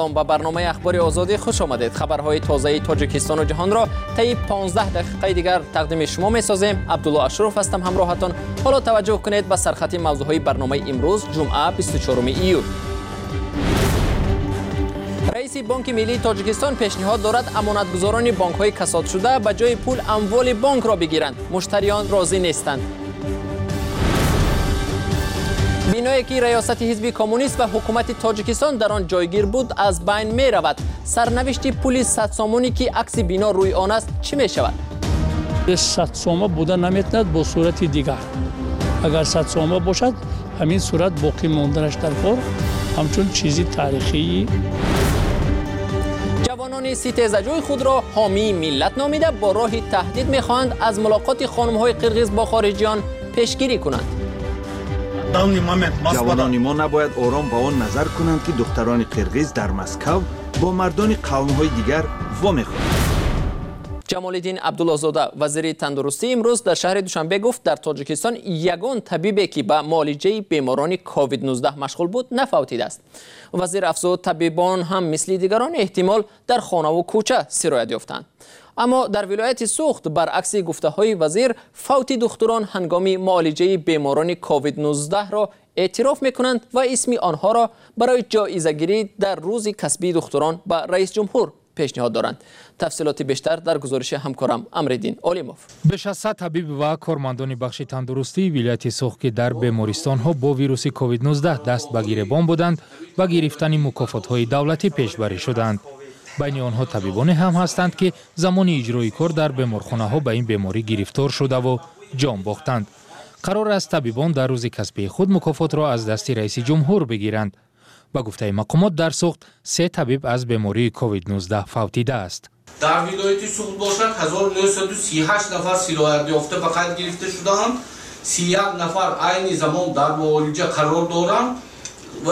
سلام به برنامه اخبار آزادی خوش آمدید. خبرهای تازه تاجیکستان و جهان را طی 15 دقیقه دیگر تقدیم شما می‌سازیم. عبدالله اشرف هستم همراهتان. حالا توجه کنید به سرخط موضوعهای برنامه امروز جمعه 24 ایول. رئیس بانک ملی تاجیکستان پیشنهاد دارد امانتگزاران بانک‌های کساد شده به جای پول اموال بانک را بگیرند. مشتریان راضی نیستند. بینایی که ریاست حزب کمونیست و حکومت تاجیکستان در آن جایگیر بود از بین می رود. سرنوشت پول 100 سامانی که عکس بینا روی آن است چی می شود؟ 100 سومه بودن نمیتواند با صورت دیگر. اگر 100 سومه باشد همین صورت باقی موندنش در کار همچون چیزی تاریخی. جوانان سیتزجوی خود را حامی ملت نامیده با راه تهدید می‌خواهند از ملاقات خانم‌های قرغیز با خارجیان پیشگیری کنند. جوانان ما نباید آرام با آن نظر کنند که دختران قرغیز در مسکو با مردان قوم‌های دیگر وامیخوانند. جمال‌الدین عبدالله‌زاده وزیر تندرستی امروز در شهر دوشنبه گفت در تاجیکستان یگان طبیبی که به معالجه بیماران کووید 19 مشغول بود نفوتیده است. وزیر افزود طبیبان هم مثل دیگران احتمال در خانه و کوچه سرایت یافتند. اما در ولایت سوخت برعکس گفته‌های وزیر فوت دختران هنگام معالجه بیماران کووید 19 را اعتراف می‌کنند و اسم آنها را برای جایزه‌گیری در روز کسبی دختران به رئیس جمهور پیشنهاد دارند. تفصیلات بیشتر در گزارش همکارم امرالدین علیموف. بیش از 100 طبیب و کارمندان بخش تندرستی ولایت سوخت که در بیمارستان‌ها با ویروس کووید 19 دست به گریبان بودند و گرفتن مکافات‌های دولتی پیشبری شدند. بین آنها طبیبان هم هستند که زمان اجرای کار در بیمارخانه‌ها به این بیماری گرفتار شده و جان باختند. قرار است طبیبان در روز کسبی خود مکافات را از دست رئیس جمهور بگیرند. با گفته مقامات در سوخت 3 طبیب از بیماری کووید 19 فوتیده است. در ولایت سوخت باشد 1938 نفر سرایت یافته به قید گرفته شدند. 31 نفر عین زمان در معالجه قرار دارند و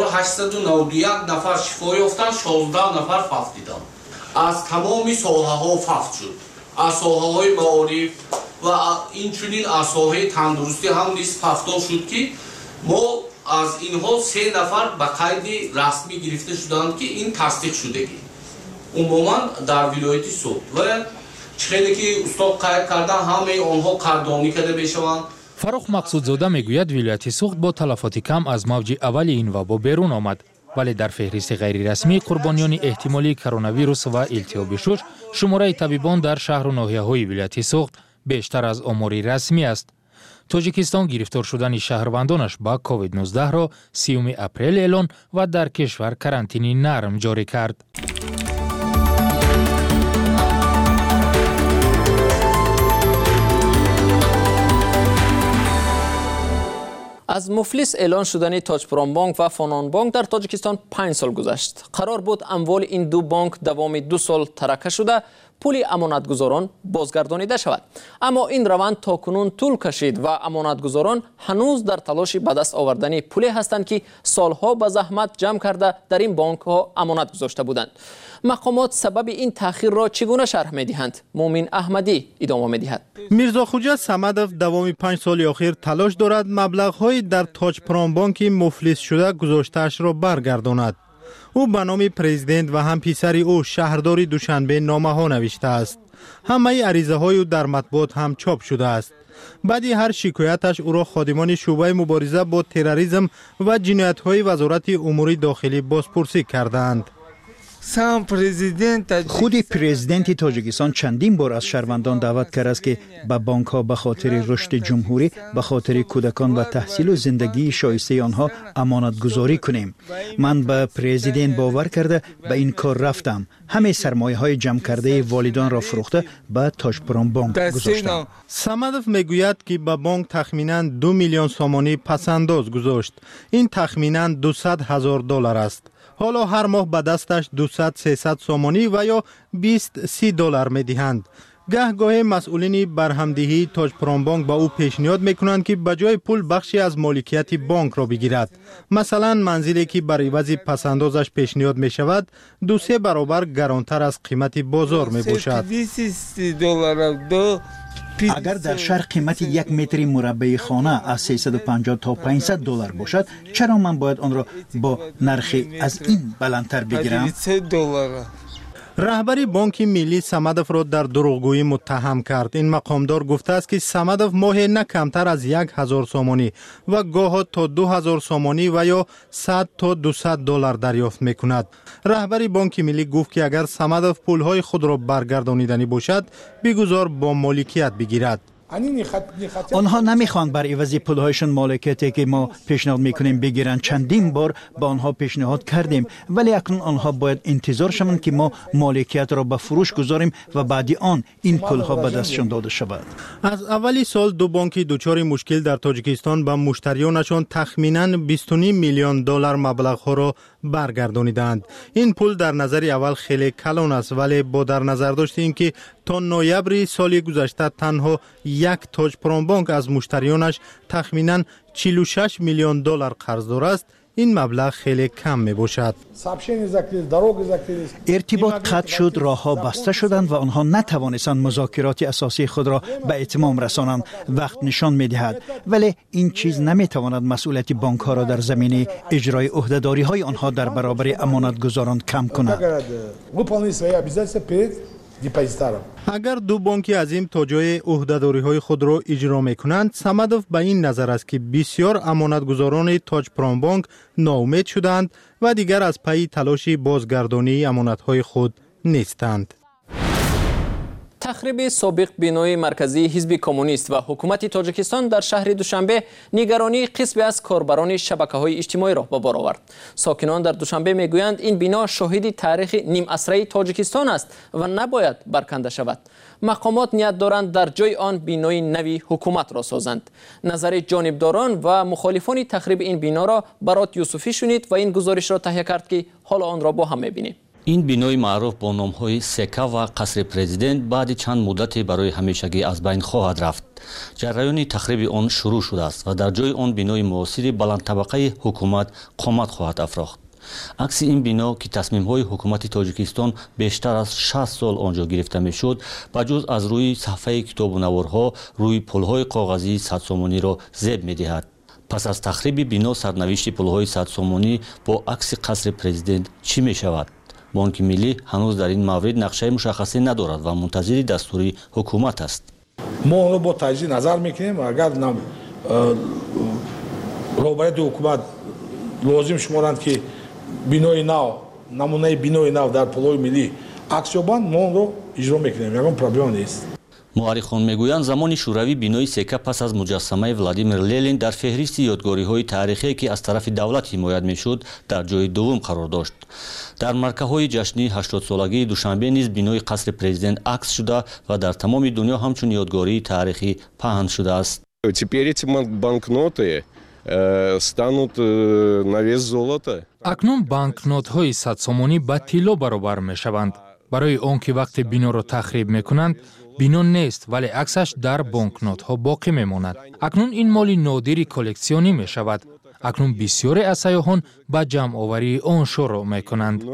1891 نفر شفا یافتند. 16 نفر فوتیدند. از تمام ساحه‌ها فوت شد. از ساحه‌های معارف و اینچنین از ساحه تندرستی هم نیز فوت شد که ما از اینها 3 نفر به قید رسمی گرفته شدند که این تصدیق شدگی عموما در ولایت سوخت و خیلی که استاد قید کردن همه آنها قدردانی کرده بشوند. فروخ مقصودزاده میگوید ولایت سوخت با تلفات کم از موج اول این وبا بیرون آمد، ولی در فهرست غیر رسمی قربانیان احتمالی کرونا ویروس و التهاب شش شماره طبیبان در شهر و ناحیه‌های ولایت سوخت بیشتر از آمار رسمی است. تاجیکستان گرفتار شدن شهروندانش با کووید 19 را 30 اپریل اعلان و در کشور کرانتینی نرم جاری کرد. از مفلس اعلان شدن تاجپرام بانک و فنان بانک در تاجیکستان 5 سال گذشت. قرار بود اموال این دو بانک دوام 2 سال ترکه شده پول امانتگزاران بازگردانیده شود. اما این روند تاکنون طول کشید و امانتگزاران هنوز در تلاش به دست آوردن پولی هستند که سالها به زحمت جمع کرده در این بانک ها امانت گذاشته بودند. مقامات سبب این تأخیر را چگونه شرح می‌دهند؟ مومن احمدی ادامه می‌دهد. میرزا خوجا صمدов دوام 5 سال اخیر تلاش دارد مبلغ‌های در تاجپرام بانک مفلس شده گذاشته‌اش را برگرداند. او به نام پرزیدنت و هم پسر او شهرداری دوشنبه نامه‌ها نوشته است. همه عریضه‌های او در مطبوعات هم چاپ شده است. بعدی هر شکایتش او را خادمان شعبه مبارزه با تروریسم و جنایت‌های وزارت امور داخلی بازپرسی کردند. خود پرزیدنت تاجیکستان چندین بار از شهروندان دعوت کرده است که به بانک ها به خاطر رشد جمهوری، به خاطر کودکان و تحصیل و زندگی شایسته آنها امانت گذاری کنیم. من به پرزیدنت باور کرده به این کار رفتم. همه سرمایه های جمع کرده والدان را فروخته به تاجپرام بانک گذاشتم. صمدов میگوید که به بانک تخمینا 2 میلیون سامانی پسنداز گذاشت. این تخمینا $200,000 است. حالا هر ماه به دستش 200-300 سامانی و یا 20-30 می دهند. گهگاه مسئولین برهمدهی تاجپرام بانک با او پیشنهاد میکنند که به جای پول بخشی از مالکیت بانک را بگیرد. مثلا منزلی که بر عوض پسندازش پیشنهاد می شود 2-3 برابر گرانتر از قیمت بازار می باشد. اگر در شهر قیمت 1 متر مربع خانه از 350 تا 500 دلار باشد، چرا من باید آن را با نرخی از این بلندتر بگیرم؟ رهبری بانک ملی صمدوف را در دروغگویی متهم کرد. این مقامدار گفته است که صمدوف ماهی نه کمتر از 1000 سومانی و گاه تا 2000 سومانی و یا 100 تا 200 دلار دریافت میکند. رهبری بانک ملی گفت که اگر صمدوف پولهای خود را برگردانیدنی باشد، بگذار با مالکیت بگیرد. آنها نمیخوان بر عوض پولهایشان مالکیتی که ما پیشنهاد میکنیم بگیرن. چندین بار با آنها پیشنهاد کردیم، ولی اکنون آنها باید انتظار شوند که ما مالکیت را به فروش گذاریم و بعد آن این پولها به دستشان داده شود. از اولی سال دو بانک دچار مشکل در تاجیکستان به مشتریانشان تخمیناً 20.5 میلیون دلار مبلغ را برگردانیدند. این پول در نظر اول خیلی کلان است، ولی با در نظر داشت اینکه تا نوامبر سال گذشته تنها یک تاج پرامبانک از مشتریانش تخمیناً 46 میلیون دلار قرضدار است، این مبلغ خیلی کم می باشد. ارتباط قطع شد، راهها بسته شدند و آنها نتوانستند مذاکرات اساسی خود را به اتمام رسانند. وقت نشان می دهد، ولی این چیز نمی تواند مسئولیت بانک ها را در زمینه اجرای عهده‌داری های آنها در برابر امانتگزاران کم کند. اگر دو بانک عظیم تا جای عهده‌داری های خود را اجرا میکنند، صمدوف به این نظر است که بسیار امانتگزاران تاج پرامبانک ناامید شدند و دیگر از پی تلاش بازگردانی امانت های خود نیستند. تخریب سابق بینای مرکزی حزب کمونیست و حکومت تاجیکستان در شهر دوشنبه نگرانی قسمی از کاربران شبکه‌های اجتماعی را به بار آورد. ساکنان در دوشنبه میگویند این بنا شاهد تاریخ نیم عصره تاجیکستان است و نباید برکنده شود. مقامات نیت دارند در جای آن بینای نوی حکومت را سازند. نظر جانبداران و مخالفان تخریب این بنا را برات یوسفی شنید و این گزارش را تهیه کرد که حالا آن را با هم می‌بینیم. این بینای معروف با نام‌های سکه و قصر پرزیدنت بعد چند مدت برای همیشگی از بین خواهد رفت. جریان تخریب آن شروع شده است و در جای آن بینای معاصر بلند طبقه حکومت قامت خواهد افراخت. عکس این بنا که تصمیم‌های حکومت تاجیکستان بیشتر از 60 سال آنجا گرفته می‌شد، بجز از روی صفحه کتاب‌ونوارها روی پل‌های کاغذی 100 سومانی را زیب می‌دهد. پس از تخریب بنا سرنوشت پل‌های 100 سومانی با عکس قصر پرزیدنت چی می‌شود؟ بانک ملی هنوز در این مورد نقشه مشخصی ندارد و منتظر دستور حکومت است. ما اون رو با تجزیه نظر میکنیم. اگر رهبری حکومت لازم شمارند که بینای نو، نمونه بینای نو در پلهای ملی عکس یابند، ما اون رو اجرا میکنیم. یکم پروبلم نیست. مورخان میگویند زمان شوروی بینای سکه پس از مجسمه ولادیمیر لنین در فهرست یادگاری‌های تاریخی که از طرف دولت حمایت میشد در جای دوم قرار داشت. در مرکه‌های جشنی 80 سالگی دوشنبه نیز بینای قصر پرزیدنت عکس شده و در تمام دنیا همچون یادگاری تاریخی پهن شده است. اکنون بانکنوت‌های 100 سومانی به طلا برابر می‌شوند. برای آنکه وقت بنا را تخریب می‌کنند، بنا نیست ولی عکسش در بانکنوت‌ها باقی می‌ماند. اکنون این مال نادری کلکسیونی می‌شود. اکنون بسیاری از سیاحان به جمع آوری آن شروع می‌کنند.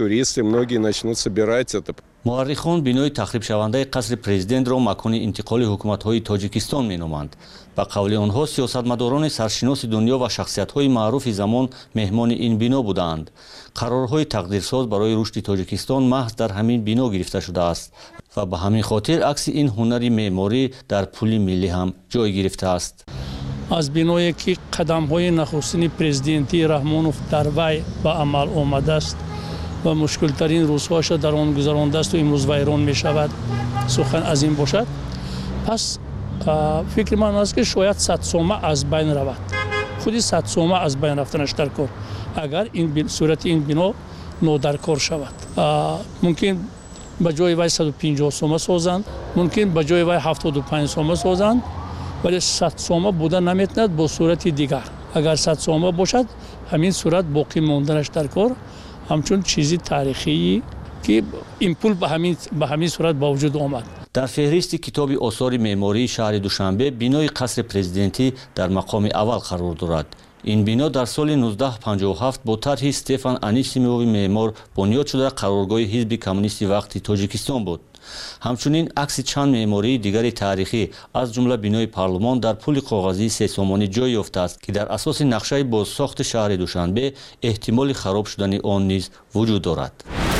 مورخان بینای تخریب شونده قصر پرزیدنت را مکان انتقال حکومت‌های تاجیکستان می‌نامند. به قول آنها سیاستمداران سرشناس دنیا و شخصیت‌های معروف زمان مهمان این بنا بودند. قرارهای تقدیرساز برای رشد تاجیکستان محض در همین بنا گرفته شده است و به همین خاطر عکس این هنر معماری در پل ملی هم جای گرفته است. از بینایی که قدم‌های نخستین پرزیدنتی رحمانوف در وی به عمل آمده است و مشکل‌ترین روزهایش در آن گذرانده است و امروز ویران می‌شود، سخن از این باشد، پس فکر من است که شاید 100 سومه از بین رود. خودی 100 سومه از بین رفتنش در کار، اگر این صورت این بنا نادرکار شود. ممکن به جای وی 150 سومه سازند، ممکن به جای وی 75 سومه سازند، ولی 100 سومه بوده نمیتواند با صورت دیگر. اگر 100 سومه باشد، همین صورت باقی ماندنش در کار همچون چیزی تاریخی که این پول به همین صورت با وجود آمد. در فهرست کتاب آثار معماری شهر دوشنبه بینای قصر پرزیدنتی در مقام اول قرار دارد. این بنا در سال 1957 با طرح استفان انیسیموف معمار بنیاد شده قرارگاه حزب کمونیست وقتی تاجیکستان بود. ҳамчунин акси чанд меъмории дигари таърихӣ аз ҷумла бинои парлумон дар пули коғазии сесомонӣ ҷой ёфтааст ки дар асоси нақшаи бозсохти шаҳри душанбе эҳтимоли хароб шудани он низ вуҷуд дорад.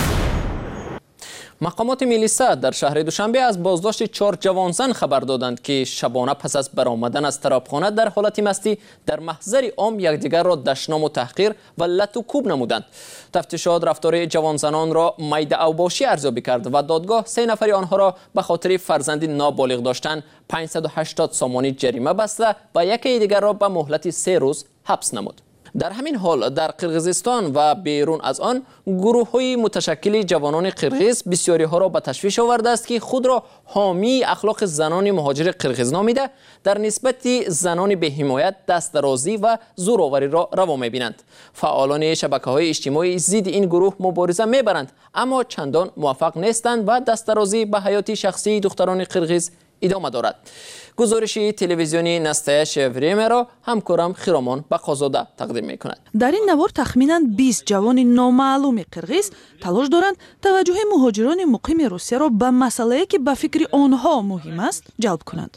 мақомоти милиса дар шаҳри душанбе аз боздошти 4 ҷавонзан хабар доданд ки шабона пас аз баромадан аз тарабхона дар ҳолати мастӣ дар маҳзари ом якдигарро дашному таҳқир ва лату кӯб намуданд. тафтишот рафтори ҷавонзанонро майда авбошӣ арзёбӣ кард ва додгоҳ 3 нафари онҳоро ба хотири фарзанди ноболиғ доштан 580 сомонӣ ҷарима баста ва яке дигарро ба муҳлати 3 рӯз ҳабс намуд. дар ҳамин ҳол дар қирғизистон ва берун аз он гурӯҳҳои муташаккили ҷавонони қирғиз бисёриҳоро ба ташвиш овардааст ки худро ҳомии ахлоқи занони муҳоҷири қирғиз номида дар нисбати занони беҳимоят дастдарозӣ ва зӯровариро раво мебинанд. фаъолони шабакаҳои иҷтимоӣ зидди ин гурӯҳ мубориза мебаранд, аммо чандон муваффақ нестанд ва дастдарозӣ ба ҳаёти шахсии духтарони қирғиз идома дорад. гузориши телевизиони настоящее времяро ҳамкорам Хиромон Бақозода тақдим мекунад. дар ин навор тахминан 20 ҷавони номаълуми қирғиз талош доранд таваҷҷуҳи муҳоҷирони муқими Русияро ба масъалае ки ба фикри онҳо муҳим аст ҷалб кунанд.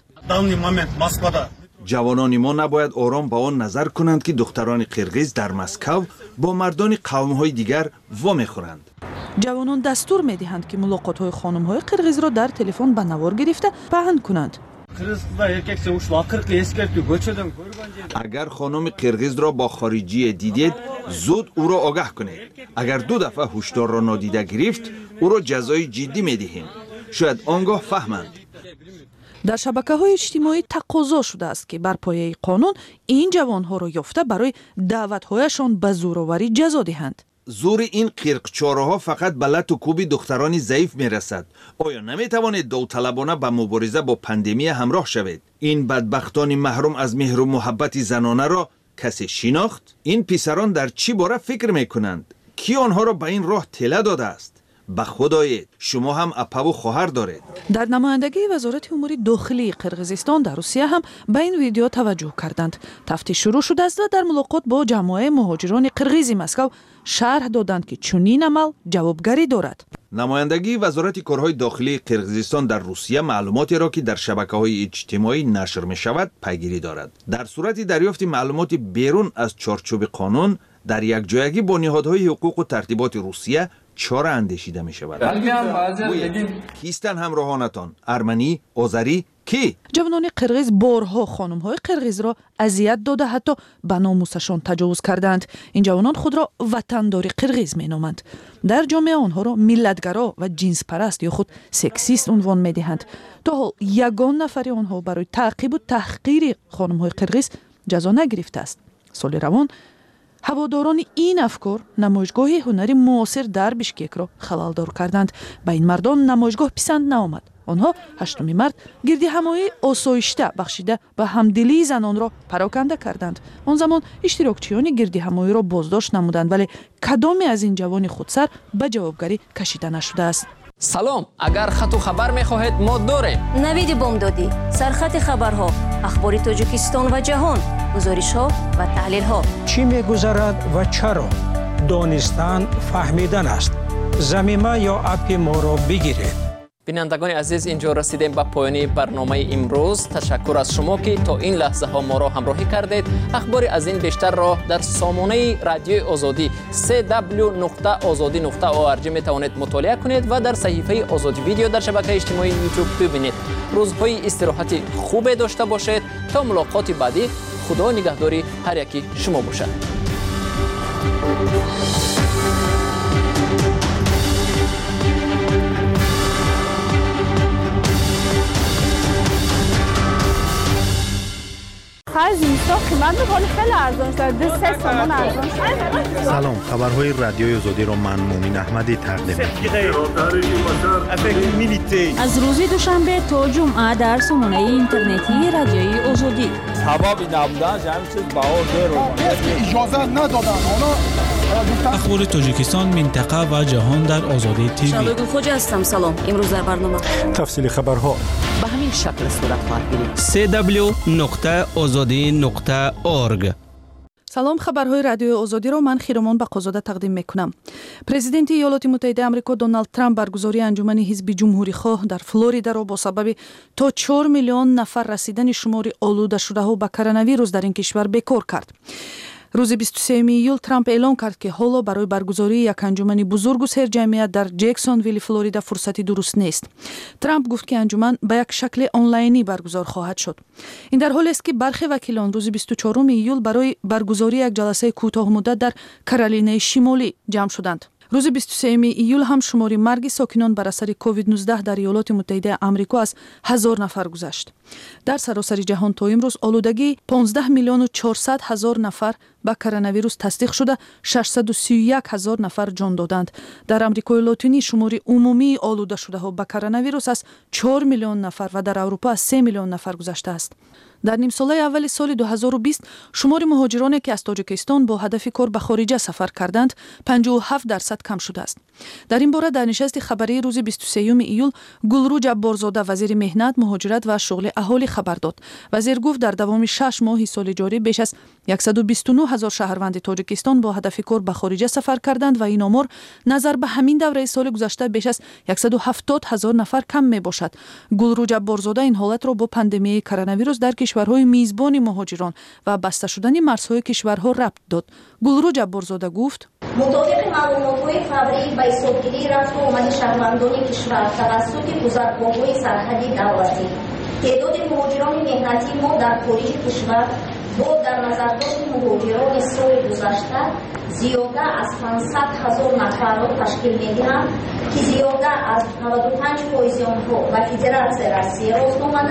ҷавонони мо набояд ором ба он назар кунанд ки духтарони қирғиз дар Москав бо мардони қавмҳои дигар вомехӯранд. ҷавонон дастур медиҳанд ки мулоқотҳои хонумҳои қирғизро дар телефон ба навор гирифта паҳн кунанд. агар хонуми қирғизро бо хориҷие дидед, зуд ӯро огаҳ кунед. агар 2 дафъа ҳушдорро нодида гирифт, ӯро ҷазои ҷиддӣ медиҳем. шояд он гоҳ фаҳманд. дар шабакаҳои иҷтимоӣ тақозо шудааст ки бар пояи қонун ин ҷавонҳоро ёфта барои даъватҳояшон ба зӯроварӣ ҷазо диҳанд. зури ин қирқчораҳо фақат ба лату кӯби духтарони заиф мерасад. оё наметавонед довталабона ба мубориза бо пандемия ҳамроҳ шавед? ин бадбахтони маҳрум аз меҳру муҳаббати занонаро касе шинохт? ин писарон дар чӣ бора фикр мекунанд? кӣ онҳоро ба ин роҳ тела додааст? ба худ оед, шумо ҳам апаву хоҳар доред. дар намояндагии вазорати умури дохилии қирғизистон дар Русия ҳам ба ин видео таваҷҷӯҳ карданд. тафтиш шурӯъ шудааст ва дар мулоқот бо ҷамоаи муҳоҷирони қирғизи Москав шарҳ доданд ки чунин амал ҷавобгарӣ дорад. намояндагии вазорати корҳои дохилии қирғизистон дар Русия маълумотеро ки дар шабакаҳои иҷтимоӣ нашр мешавад пайгирӣ дорад. дар сурати дарёфти маълумоти берун аз чорчӯби қонун дар якҷоягӣ бо ниҳодҳои ҳуқуқу тартиботи Русия чора андешида мешавад. кистанд ҳамроҳонатон? арманӣ, озарӣ, кӣ? ҷавонони қирғиз борҳо хонумҳои қирғизро азият дода ҳатто ба номусашон таҷовуз карданд. ин ҷавонон худро ватандори қирғиз меноманд. дар ҷомеа онҳоро миллатгаро ва ҷинспараст ё худ сексист унвон медиҳанд. то ҳол ягон нафари онҳо барои таъқибу таҳқири хонумҳои қирғиз ҷазо нагирифтааст. соли равон ҳаводорони ин афкор намоишгоҳи ҳунари муосир дар Бишкекро халалдор карданд. ба ин мардон намоишгоҳ писанд наомад. онҳо 8 март гирдиҳамоии осоишта бахшида ба ҳамдилии занонро пароканда карданд. он замон иштирокчиёни гирдиҳамоиро боздошт намуданд, вале кадоме аз ин ҷавони худсар ба ҷавобгарӣ кашида нашудааст. салом, агар хату хабар мехоҳед мо дорем. навиди бомдодӣ, сархати хабарҳо, ахбори Тоҷикистон ва ҷаҳон, гузоришҳо ва таҳлилҳо. чӣ мегузарад ва чаро? донистан фаҳмидан аст. замима ё апи моро бигиред. бинандагони азиз, инҷо расидем ба поёни барномаи имрӯз. ташаккур аз шумо ки то ин лаҳзаҳо моро ҳамроҳӣ кардед. ахбори аз ин бештарро дар сомонаи радиои озодӣ cw.ozodi.org метавонед мутолиа кунед ва дар саҳифаи Озоди видео дар шабакаи иҷтимоии YouTube бибинед. рӯзҳои истироҳати хубе дошта бошед. то мулоқоти баъдӣ, худо нигаҳдори ҳар яки шумо бошад. زمستان قیمت میکنه خیلی ارزان شده 3 سامان ارزان شده. سلام، خبرهای رادیوی آزادی رو من مومین احمدی تقدیم می‌کنم. از روز دوشنبه تا جمعه در سامانه اینترنتی رادیوی آزادی. سبب نبودن همین چیز بهار رو اجازه ندادن. اخبار تاجیکستان، منطقه و جهان در آزادی تیوی. شادو خوجا هستم. سلام. امروز در برنامه تفصیل خبرها به همین شکل صورت خواهد گرفت. cw.azadi.org. салом, хабарҳои радиои озодиро ман хиромон бақозода тақдим мекунам. Президенти иёлоти муттаҳидаи амрико Доналд Трамп баргузории анҷумани ҳизби ҷумҳурихоҳ дар Флоридаро бо сабаби то 4 миллион нафар расидани шумори олудашудаҳо ба коронавирус дар ин кишвар бекор кард. рӯзи 23 июл Трамп эълон кард ки ҳоло барои баргузории як анҷумани бузургу серҷамъият дар Ҷексонвилли, Флорида фурсати дуруст нест. Трамп гуфт ки анҷуман ба як шакли онлайнӣ баргузор хоҳад шуд. ин дар ҳолест ки бархе вакилон рӯзи 24 июл барои баргузории як ҷаласаи кӯтоҳмуддат дар Каролинаи Шимолӣ ҷамъ шуданд. рӯзи 23 июл ҳам шумори марги сокинон бар асари COVID-19 дар Иёлоти Муттаҳидаи Амрико аз 1000 нафар гузашт. дар саросари ҷаҳон то имрӯз олудагии 15 миллиону 400 ҳазор нафар ба коронавирус тасдиқ шуда 631 ҳазор нафар ҷон доданд. дар Амрикои Лотинӣ шумори умумии олудашудаҳо ба коронавирус аз 4 миллион нафар ва дар Аврупо аз 3 миллион нафар гузаштааст. дар нимсолаи аввали соли 2020 шумори муҳоҷироне ки аз Тоҷикистон бо ҳадафи кор ба хориҷа сафар карданд 57% кам шудааст. дар ин бора дар нишасти хабарии рӯзи 23 июл Гулрӯ Ҷабборзода вазири меҳнат, муҳоҷират ва шуғли аҳолӣ хабар дод. вазир гуфт дар давоми 6 моҳи соли ҷорӣ беш аз 129 ҳазор шаҳрванди Тоҷикистон бо ҳадафи кор ба хориҷа сафар карданд ва ин омор назар ба ҳамин давраи соли гузашта беш аз 170 ҳазор нафар кам мебошад. Гулрӯ Ҷабборзода ин ҳолатро бо пандемияи коронавирус дар кишварҳои мизбони муҳоҷирон ва баста шудани марзҳои кишварҳо рабт дод. Гулрӯ Ҷабборзода гуфт: мутобиқи маълумотҳои фаврии ба ҳисобгирии рафту омади шаҳрвандони кишвар тавассути гузаргоҳҳои сарҳади давлатӣ, теъдоди муҳоҷирони меҳнатии мо дар хориҷи кишвар бо дар назардошти муҳоҷирони соли гузашта зиёда аз 500 ҳазор нафарро ташкил медиҳанд, ки зиёда аз 95% онҳо ба Федератсияи Россия розномада,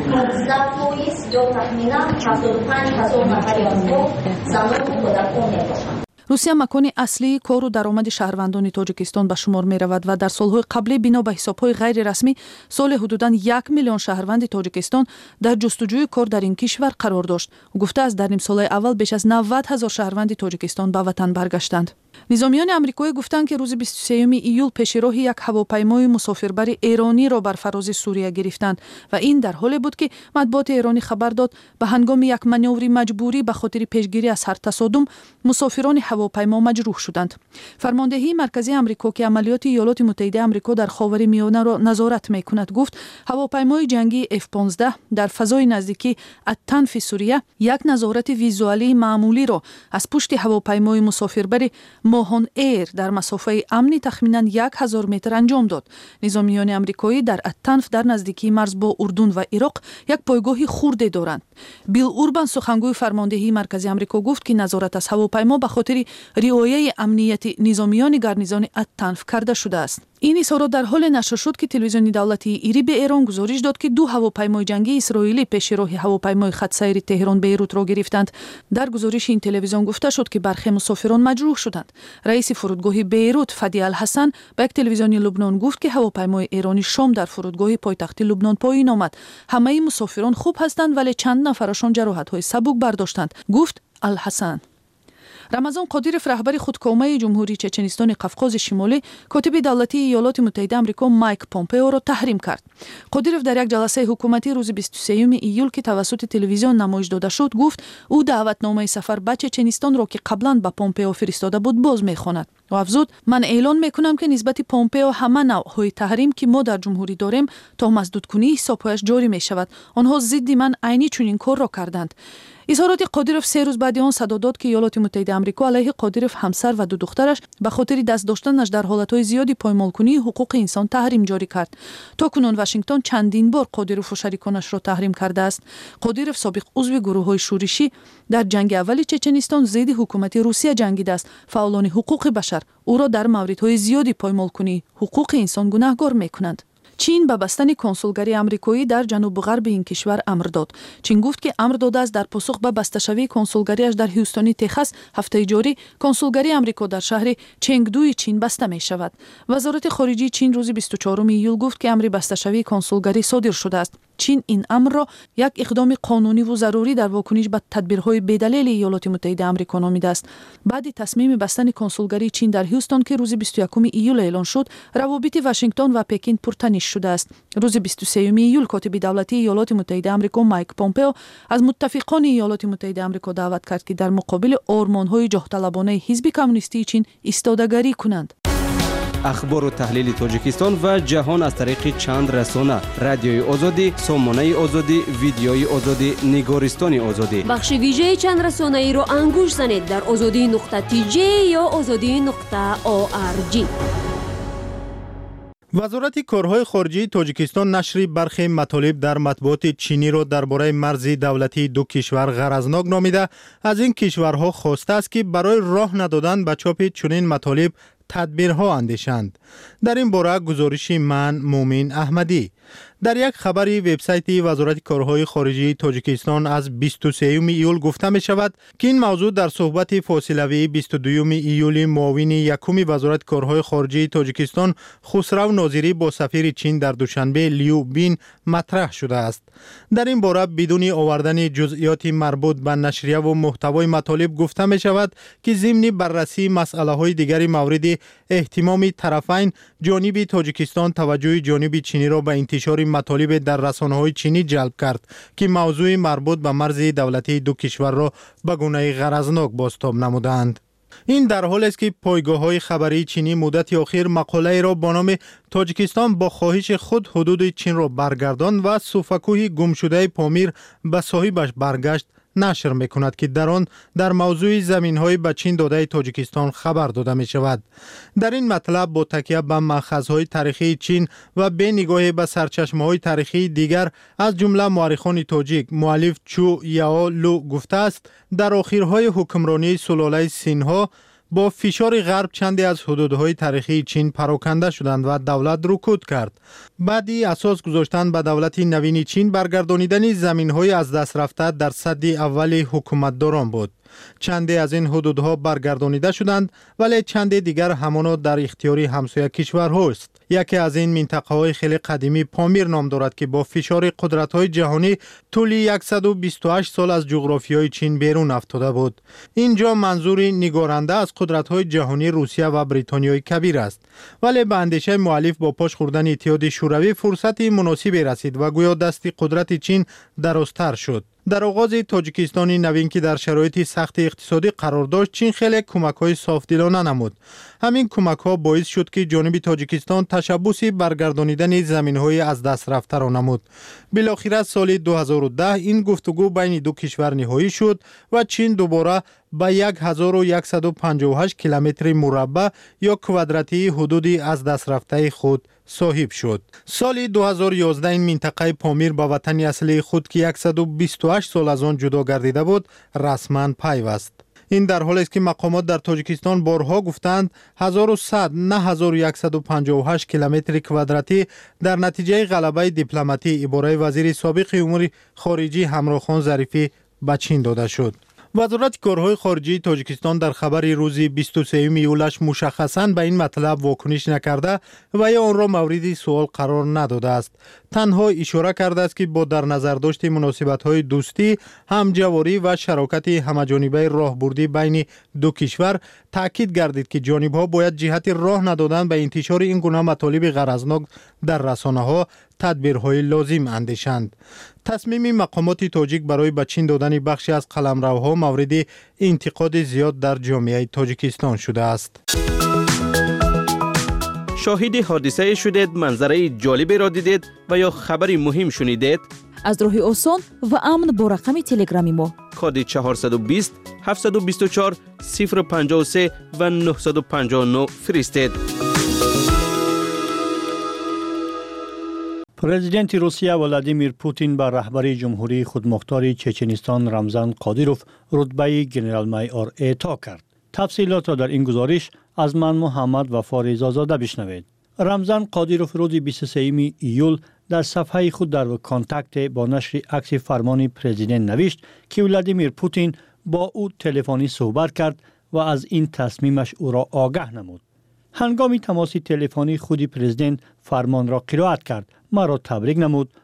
15% ё тахминан 75 ҳазор нафари онҳо занону кӯдакон мебошанд. русия макони аслии кору даромади шаҳрвандони Тоҷикистон ба шумор меравад ва дар солҳои қаблӣ бино ба ҳисобҳои ғайрирасмӣ соли ҳудудан 1 миллион шаҳрванди Тоҷикистон дар ҷустуҷӯи кор дар ин кишвар қарор дошт. гуфтааст дар нимсолаи аввал беш аз 90 ҳазор шаҳрванди Тоҷикистон ба ватан баргаштанд. низомиёни амрикоӣ гуфтанд ки рӯзи 23 июл пешироҳи як ҳавопаймои мусофирбари эрониро бар фарози Сурия гирифтанд ва ин дар ҳоле буд ки матбуоти эронӣ хабар дод ба ҳангоми як манёври маҷбурӣ ба хотири пешгирӣ аз ҳар тасодум мусофирони ҳавопаймо маҷрӯҳ шуданд. фармондеҳии марказии амрико ки амалиёти иёлоти муттаҳидаи амрико дар ховари миёнаро назорат мекунад гуфт ҳавопаймои ҷангии F-15 дар фазои наздики ат-Танфи Сурия як назорати визуалии маъмулиро аз пушти ҳавопаймои мусофирбари Моҳон Эйр дар масофаи амни тахминан 1000 метр анҷом дод. низомиёни амрикоӣ дар ат-Танф дар наздикии марз бо Урдун ва Ироқ як пойгоҳи хурде доранд. Билл Урбан сухангӯи фармондеҳии марказии амрико гуфт ки назорат аз ҳавопаймо ба хотири риояи амнияти низомиёни гарнизони ат-Танф карда шудааст. ин изҳорот дар ҳоле нашр шуд ки телевизиони давлатии Ириби Эрон гузориш дод ки 2 ҳавопаймои ҷангии исроилӣ пеши роҳи ҳавопаймои хатсайри Теҳрон-Бейрутро гирифтанд. дар гузориши ин телевизион гуфта шуд ки бархе мусофирон маҷрӯҳ шуданд. раиси фурудгоҳи Бейрут Фади Ал-Ҳасан ба як телевизиони Лубнон гуфт ки ҳавопаймои эронӣ шом дар фурудгоҳи пойтахти Лубнон поин омад. ҳамаи мусофирон хуб ҳастанд, вале чанд нафарашон ҷароҳатҳои сабук бардоштанд, гуфт Ал-Ҳасан. рамазон Қодиров раҳбари худкомаи ҷумҳурии Чеченистони Қавқози Шимолӣ котиби давлатии Иёлоти Муттаҳидаи Амрико Майк Помпеоро таҳрим кард. Қодиров дар як ҷаласаи ҳукуматӣ рӯзи 23 июл ки тавассути телевизион намоиш дода шуд гуфт ӯ даъватномаи сафар ба Чеченистонро ки қаблан ба Помпео фиристода буд боз мехонад. ва афзуд: ман эълон мекунам ки нисбати Помпео ҳама навъҳои таҳрим ки мо дар ҷумҳурӣ дорем то маздудкунии ҳисобҳояш ҷорӣ мешавад. онҳо зидди ман айни чунин корро карданд. изҳороти Қодиров 3 рӯз баъди он садо дод ки Иёлоти Муттаҳидаи Амрико алайҳи Қодиров ҳамсар ва 2 духтараш ба хотири даст доштанаш дар ҳолатҳои зиёди поймолкунии ҳуқуқи инсон таҳрим ҷорӣ кард. то кунун Вашингтон чандин бор Қодирову шариконашро таҳрим кардааст. Қодиров собиқ узви гурӯҳҳои шӯришӣ дар ҷанги аввали Чеченистон зидди ҳукумати Русия ҷангидааст. фаъолони ҳуқуқи башар ӯро дар мавридҳои зиёди поймолкунии ҳуқуқи инсон гунаҳгор мекунанд. чин ба бастани консулгарии амрикоӣ дар ҷанубу ғарби ин кишвар амр дод. чин гуфт ки амр додааст дар посух ба басташавии консулгариаш дар Ҳюстони Техас ҳафтаи ҷорӣ консулгарии амрико дар шаҳри Ченгдуи чин баста мешавад. вазорати хориҷии чин рӯзи 24 июл гуфт ки амри басташавии консулгарӣ содир шудааст. چین این امر را یک اقدام قانونی و ضروری در واکنش به تدبیرهای بی‌دلیل ایالات متحده آمریکا نامیده است. بعد تصمیم بستن کنسولگری چین در هیوستون که روز 21 ایول اعلان شد، روابط واشنگتن و پکین پرتنش شده است. روز 23 ایول کاتب دولتی ایالات متحده آمریکا مایک پومپئو از متفقان ایالات متحده آمریکا دعوت کرد که در مقابل آرمان‌های جاه‌طلبانه حزب کمونیستی چین ایستادگی کنند. اخبار و تحلیل تاجیکستان و جهان از طریق چند رسانه: رادیوی آزادی، سامانه آزادی، ویدیوی آزادی، نگارستان آزادی. بخش ویژه چند رسانه ای را انگوش زنید در azadi.tj یا azadi.org. وزارت کارهای خارجه تاجیکستان نشر برخی مطالب در مطبوعات چینی را درباره مرز دولتی دو کشور غرضناک نامیده، از این کشورها خواسته است که برای راه ندادن به چاپ چنین مطالب تدبیرها اندیشند. در این باره گزارش من مومن احمدی. در یک خبری وبسایت وزارت کارهای خارجه تاجیکستان از 23 ایول گفته می شود که این موضوع در صحبت فاصلوی 22 ایول معاون یکم وزارت کارهای خارجه تاجیکستان خسرو ناظری با سفیر چین در دوشنبه لیو بین مطرح شده است. در این باره بدون آوردن جزئیات مربوط به نشریه و محتوای مطالب گفته می شود که ضمن بررسی مسئله های دیگر مورد اهتمام طرفین، جانب تاجیکستان توجه جانب چینی را به انتشار مطالب در رسانه‌های چینی جلب کرد که موضوع مربوط به مرز دولتی دو کشور را به گونه غرضناک بازتاب نمودند. این در حالی است که پایگاه‌های خبری چینی مدت اخیر مقاله را با نام تاجیکستان با خواهش خود حدود چین را برگردان و سوفکوی گم شده پامیر به صاحبش برگشت نشر میکند که در آن در موضوع زمین‌های به چین داده تاجیکستان خبر داده می شود. در این مطلب با تکیه به مأخذهای تاریخی چین و به نگاه به سرچشمه‌های تاریخی دیگر از جمله مورخان تاجیک مؤلف چو یاو لو گفته است در آخرهای حکمرانی سلاله سینها با فشار غرب چندی از حدودهای تاریخی چین پراکنده شدند و دولت رکود کرد. بعدی اساس گذاشتن به دولت نوین چین برگردانیدن زمین‌های از دست رفته در سد اول حکومتداران بود. چندی از این حدودها برگردانیده شدند ولی چندی دیگر همانا در اختیار همسایه کشورها است. یکی از این منطقه‌های خیلی قدیمی پامیر نام دارد که با فشار قدرت‌های جهانی طول 128 سال از جغرافیای چین بیرون افتاده بود. اینجا منظور نگارنده از قدرت‌های جهانی روسیه و بریتانیای کبیر است. ولی به اندیشه مؤلف با پاش خوردن اتحاد شوروی فرصت مناسبی رسید و گویا دست قدرت چین درازتر شد. در آغاز تاجیکستان نوین که در شرایط سخت اقتصادی قرار داشت، چین خیلی کمک‌های صافدلانه نمود. همین کمک‌ها باعث شد که جانب تاجیکستان تشبثی برگردانیدن زمین‌های از دست رفته را نمود. بالاخره سال 2010 این گفتگو بین دو کشور نهایی شد و چین دوباره به 1158 کیلومتر مربع یا کوادراتی حدود از دست رفته خود صاحب شد. سال 2011 این منطقه پامیر به وطن اصلی خود که 128 سال از آن جدا گردیده بود رسما پیوست. این در حالی است که مقامات در تاجیکستان بارها گفتند 1100 نه 1158 کیلومتر کوادراتی در نتیجه غلبه دیپلماتی عباره وزیر سابق امور خارجه همراهخان ظریفی به چین داده شد. وزارت کارهای خارجه تاجیکستان در خبر روز 23 ایولش مشخصاً به این مطلب واکنش نکرده و یا آن را مورد سوال قرار نداده است. تنها اشاره کرده است که با در نظر داشت مناسبت‌های دوستی، همجواری و شراکت همه‌جانبه راهبردی بین دو کشور تاکید گردید که جانب‌ها باید جهت راه ندادن به انتشار این گونه مطالب غرضناک در رسانه‌ها تدبیرهای لازم اندیشند. تصمیم مقامات تاجیک برای به چین دادن بخشی از قلمروها مورد انتقاد زیاد در جامعه تاجیکستان شده است. شاهد حادثه شدید، منظره جالبی را دیدید و یا خبری مهم شنیدید؟ از راه آسان و امن با رقم تلگرامی ما کد 420 724 053 و 959 فرستید. پرزیدنت روسیه ولادیمیر پوتین به رهبر جمهوری خودمختار چچنستان رمزان قادیروف رتبه ژنرال مایور اعطا کرد. تفصیلات را در این گزارش از من محمد وفا رضازاده بشنوید. رمزان قادیروف روز 23 ایول در صفحه خود در کانتکت با نشر عکس فرمان پرزیدنت نوشت که ولادیمیر پوتین با او تلفنی صحبت کرد و از این تصمیمش او را آگاه نمود. هنگام تماس تلفنی خود پرزیدنت فرمان را قرائت کرد، مرا تبریک نمود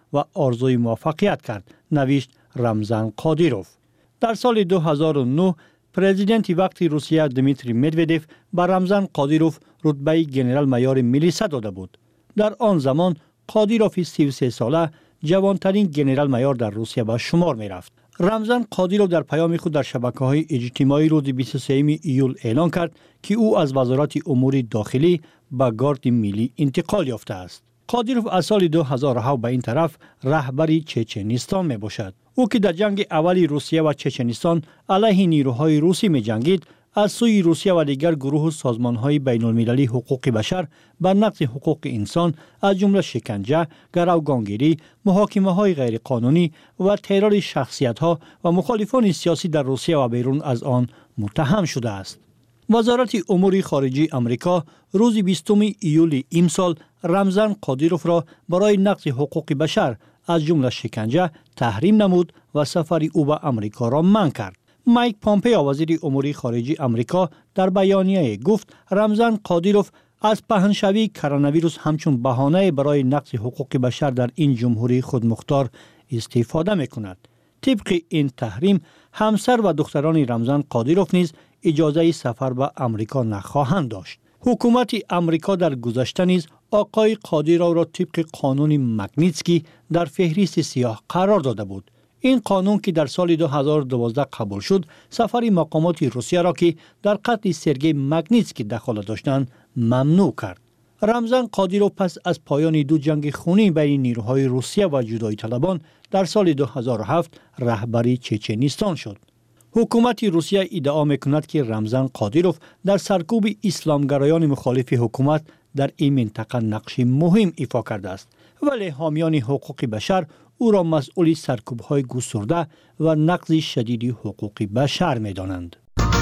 و آرزوی موفقیت کرد، نوشت رمزان قادیروف. در سال 2009 پرزیدنت وقتی روسیه دمیتری مدودف به رمزان قادیروف رتبه ژنرال مایور میلیسا داده بود. در آن زمان قادیروف 33 ساله جوانترین ژنرال مایور در روسیه به شمار می رفت. رمزان قادیروف در پیام خود در شبکه‌های اجتماعی روز 23 ایول اعلان کرد که او از وزارت امور داخلی به گارد ملی انتقال یافته است. قادیروف از سال 2007 به این طرف رهبری چچنستان می باشد. او که در جنگ اولی روسیه و چچنستان علیه نیروهای روسی می جنگید، از سوی روسیه و دیگر گروه و سازمان‌های بین‌المللی حقوق بشر بر نقض حقوق انسان از جمله شکنجه، گروگانگیری، محاکمه‌های غیرقانونی و ترور شخصیت‌ها و مخالفان سیاسی در روسیه و بیرون از آن متهم شده است. وزارت امور خارجه آمریکا روز 20 ایول امسال رمزان قادیروف را برای نقض حقوق بشر از جمله شکنجه تحریم نمود و سفر او به آمریکا را منع کرد. مایک پامپئو وزیر امور خارجه آمریکا در بیانیه گفت رمزان قادیروف از پهنشوی کرونا ویروس همچون بهانه برای نقض حقوق بشر در این جمهوری خودمختار استفاده می‌کند. طبق این تحریم همسر و دختران رمزان قادیروف نیز اجازه سفر به آمریکا نخواهند داشت. حکومت آمریکا در گذشته نیز آقای قادیروف را طبق قانون مگنیتسکی در فهرست سیاه قرار داده بود. این قانون که در سال 2012 قبول شد، سفر مقامات روسیه را که در قتل سرگئی مگنیتسکی دخالت داشتند ممنوع کرد. رمزان قادیروف پس از پایان دو جنگ خونین بین نیروهای روسیه و جدایی طلبان در سال 2007 رهبری چچنستان شد. حکومت روسیه ادعا می‌کند که رمزان قادیروف در سرکوب اسلامگرایان مخالف حکومت در این منطقه نقش مهم ایفا کرده است، ولی حامیان حقوق بشر او را مسئول سرکوب‌های گسترده و نقض شدید حقوق بشر می‌دانند.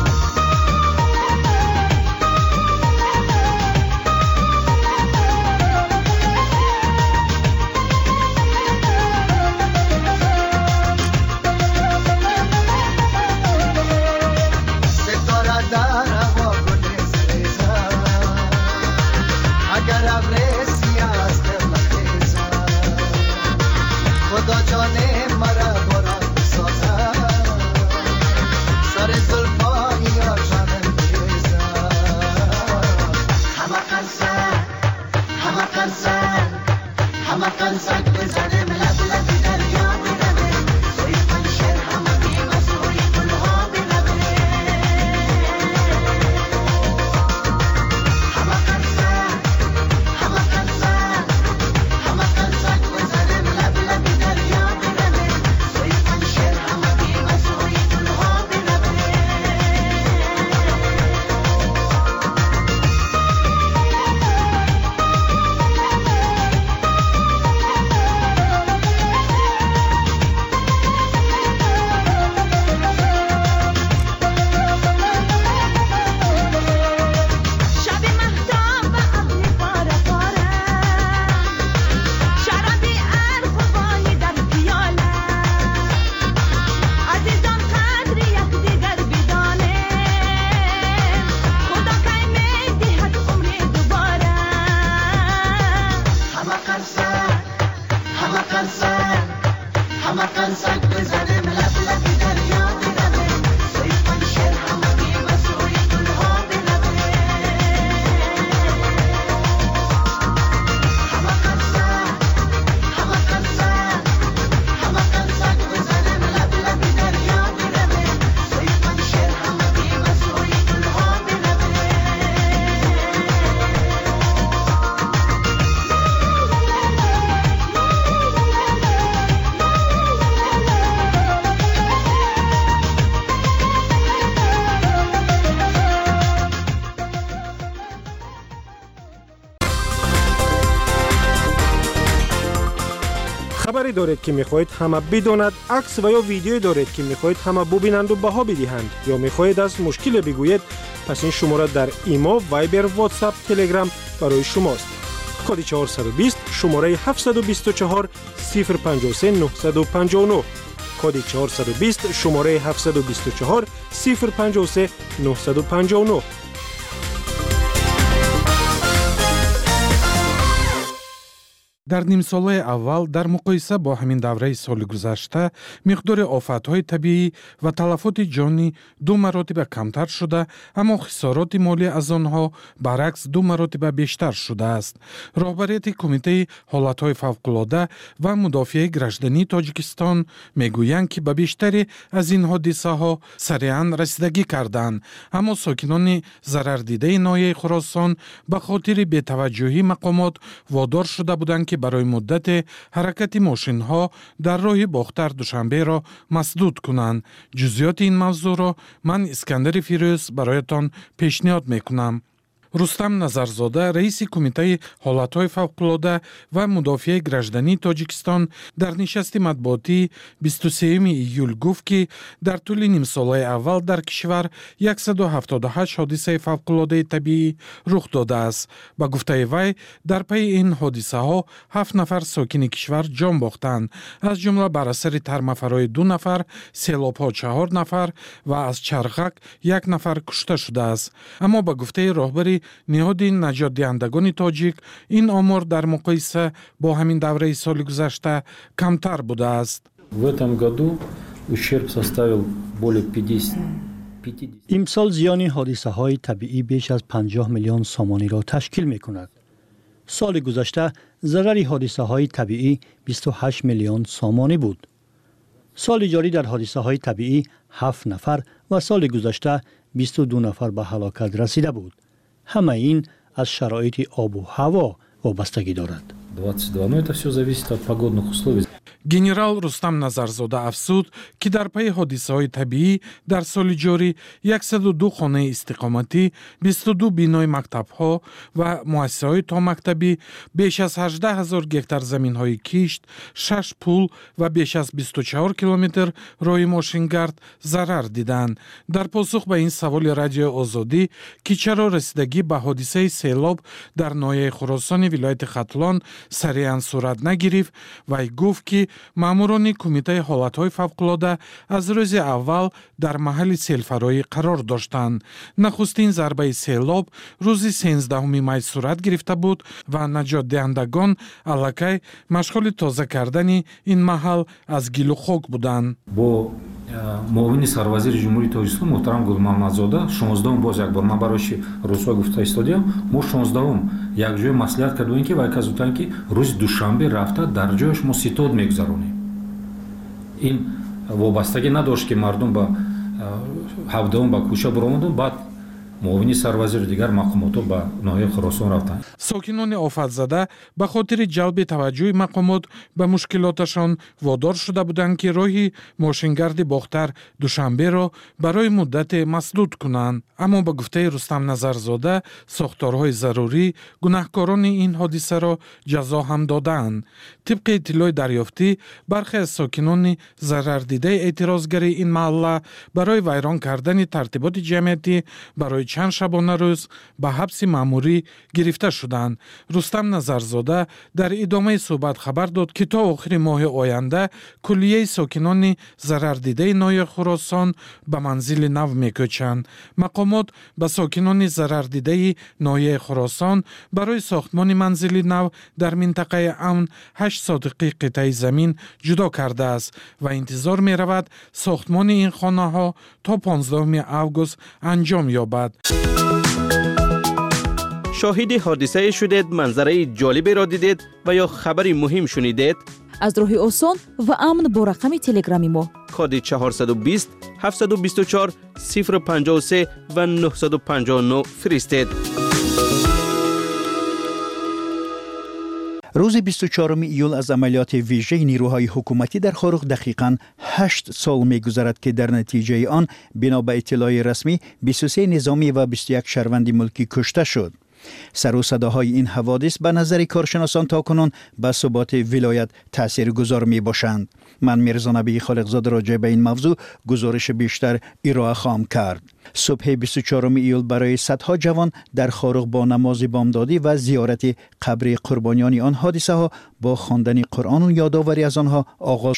خبری دارید که میخواهید همه بداند، عکس و یا ویدیویی دارید که میخواهید همه ببینند و بها بدهند، یا میخواهید از مشکل بگویید، پس این شماره در ایما، وایبر، واتساپ، تلگرام برای شماست. کد 420 شماره 724 053 959 کد 420 شماره 724 053 959. дар нимсолаи аввал дар муқоиса бо ҳамин давраи соли гузашта миқдори офатҳои табиӣ ва талафоти ҷонӣ 2 маротиба камтар шуда, аммо хисороти молӣ аз онҳо баръакс 2 маротиба бештар шудааст. роҳбарияти кумитаи ҳолатҳои фавқулода ва мудофиаи граждании Тоҷикистон мегӯянд, ки ба бештаре аз ин ҳодисаҳо сариан расидагӣ карданд, аммо сокинони зарардидаи ноҳияи Хӯросон ба хотири бетаваҷҷӯҳии мақомот водор шуда буданд, ки барои муддате ҳаракати мошинҳо дар роҳи Бохтар-Душанберо масдуд кунанд. ҷузъиёти ин мавзӯъро ман Искандари Фирӯз бароятон пешниҳод мекунам. Рустам Назарзода, раиси кумитаи ҳолатҳои фавқулода ва мудофиаи граждании Тоҷикистон дар нишасти матбуотии 23 июл гуфт, ки дар тӯли нимсолаи аввал дар кишвар 178 ҳодисаи фавқулодаи табиӣ рух додааст. Ба гуфтаи вай, дар пайи ин ҳодисаҳо 7 нафар сокини кишвар ҷон бохтанд, аз ҷумла бар асари тармафарои 2 нафар, селобҳо 4 нафар ва аз чарғак 1 нафар кушта шудааст. Аммо ба гуфтаи роҳбари ниҳоди наҷотдиҳандагони тоҷик, ин омор дар муқоиса бо ҳамин давраи соли гузашта камтар будааст. В этом году ущерб составил более 50. имсол зиёни ҳодисаҳои табиӣ беш аз 50 миллион сомониро ташкил мекунад. соли гузашта зарари ҳодисаҳои табиӣ 28 миллион сомонӣ буд. соли ҷорӣ дар ҳодисаҳои табиӣ 7 нафар ва соли гузашта 22 нафар ба ҳалокат расида буд. ҳама ин аз шароити обу ҳаво вобастагӣ дорад. 22. Но это все зависит от погодных условий. Генерал Рустам Назарзода афзуд, ки дар пайи ҳодисаҳои табиӣ дар соли ҷорӣ 102 хонаи истиқоматӣ, 22 бинои мактабҳо ва муассисаҳои томактабӣ, беш аз 18 000 гектар заминҳои кишт, 6 пул ва беш аз 24 километр роҳи мошингард зарар диданд. Дар посух ба ин саволи Радиои Озодӣ, ки чаро расидагӣ ба ҳодисаи селоб дар ноҳияи Хӯросони вилояти Хатлон сариан сурат нагирифт, вай гуфт, ки маъмурони кумитаи ҳолатҳои фавқулода аз рӯзи аввал дар маҳалли селфароӣ қарор доштанд. нахустин зарбаи селоб рӯзи 13 май сурат гирифта буд ва наҷотдиҳандагон аллакай машғули тоза кардани ин маҳал аз гилу хок буданд. Бо муовини сарвазири ҷумҳурии Тоҷикистон муҳтарам Гулмаҳмадзода 16 боз як бор ман барои рӯзҳо гуфта истодиам, мо 16 якҷоя маслиҳат кардем, ки вай казу ки рӯзи душанбе рафта дар ҷояш мо ситод мегузаронем. ин вобастагӣ надошт, ки мардум ба 17 ба кӯча буромаданд, баъд муовини сарвазиру дигар мақомото ба ноҳияи Хӯросон рафтанд. сокинони офатзада ба хотири ҷалби таваҷҷӯҳи мақомот ба мушкилоташон водор шуда буданд, ки роҳи мошингарди Бохтар Душанберо барои муддате масдуд кунанд. аммо ба гуфтаи Рустам Назарзода, сохторҳои зарурӣ гунаҳкорони ин ҳодисаро ҷазо ҳам додаанд. тибқи иттилои дарёфтӣ, бархе аз сокинони зарардидаи эътирозгари ин маҳалла барои вайрон кардани тартиботи ҷамъиятӣ барои чанд шабона рӯз ба ҳабси маъмурӣ гирифта шуданд. Рустам Назарзода дар идомаи суҳбат хабар дод, ки то охири моҳи оянда куллияи сокинони зарардидаи ноҳияи Хӯросон ба манзили нав мекӯчанд. мақомот ба сокинони зарардидаи ноҳияи Хӯросон барои сохтмони манзили нав дар минтақаи амн 8 сотиқи қитъаи замин ҷудо кардааст ва интизор меравад сохтмони ин хонаҳо то 15 август анҷом ёбад. шоҳиди ҳодисае шудед, манзараи ҷолиберо дидед ва ё хабари муҳим шунидед? аз роҳи осон ва амн бо рақами телеграми мо коди 420 724 053 ва 959 фиристед. روز 24 ایول از عملیات ویژه نیروهای حکومتی در خارق دقیقاً 8 سال می‌گذرد که در نتیجه آن بنا به اطلاع رسمی 23 نظامی و 21 شهروند ملکی کشته شد. سر و صداهای این حوادث به نظر کارشناسان تاکنون به ثبات ولایت تاثیرگذار می باشند. من میرزا نبی خالقزاده راجع به این موضوع گزارش بیشتر ارائه خواهم کرد. صبح 24 ایول برای صدها جوان در خارق با نماز بامدادی و زیارت قبر قربانیان آن حادثه ها با خواندن قرآن و یادآوری از آنها آغاز شد.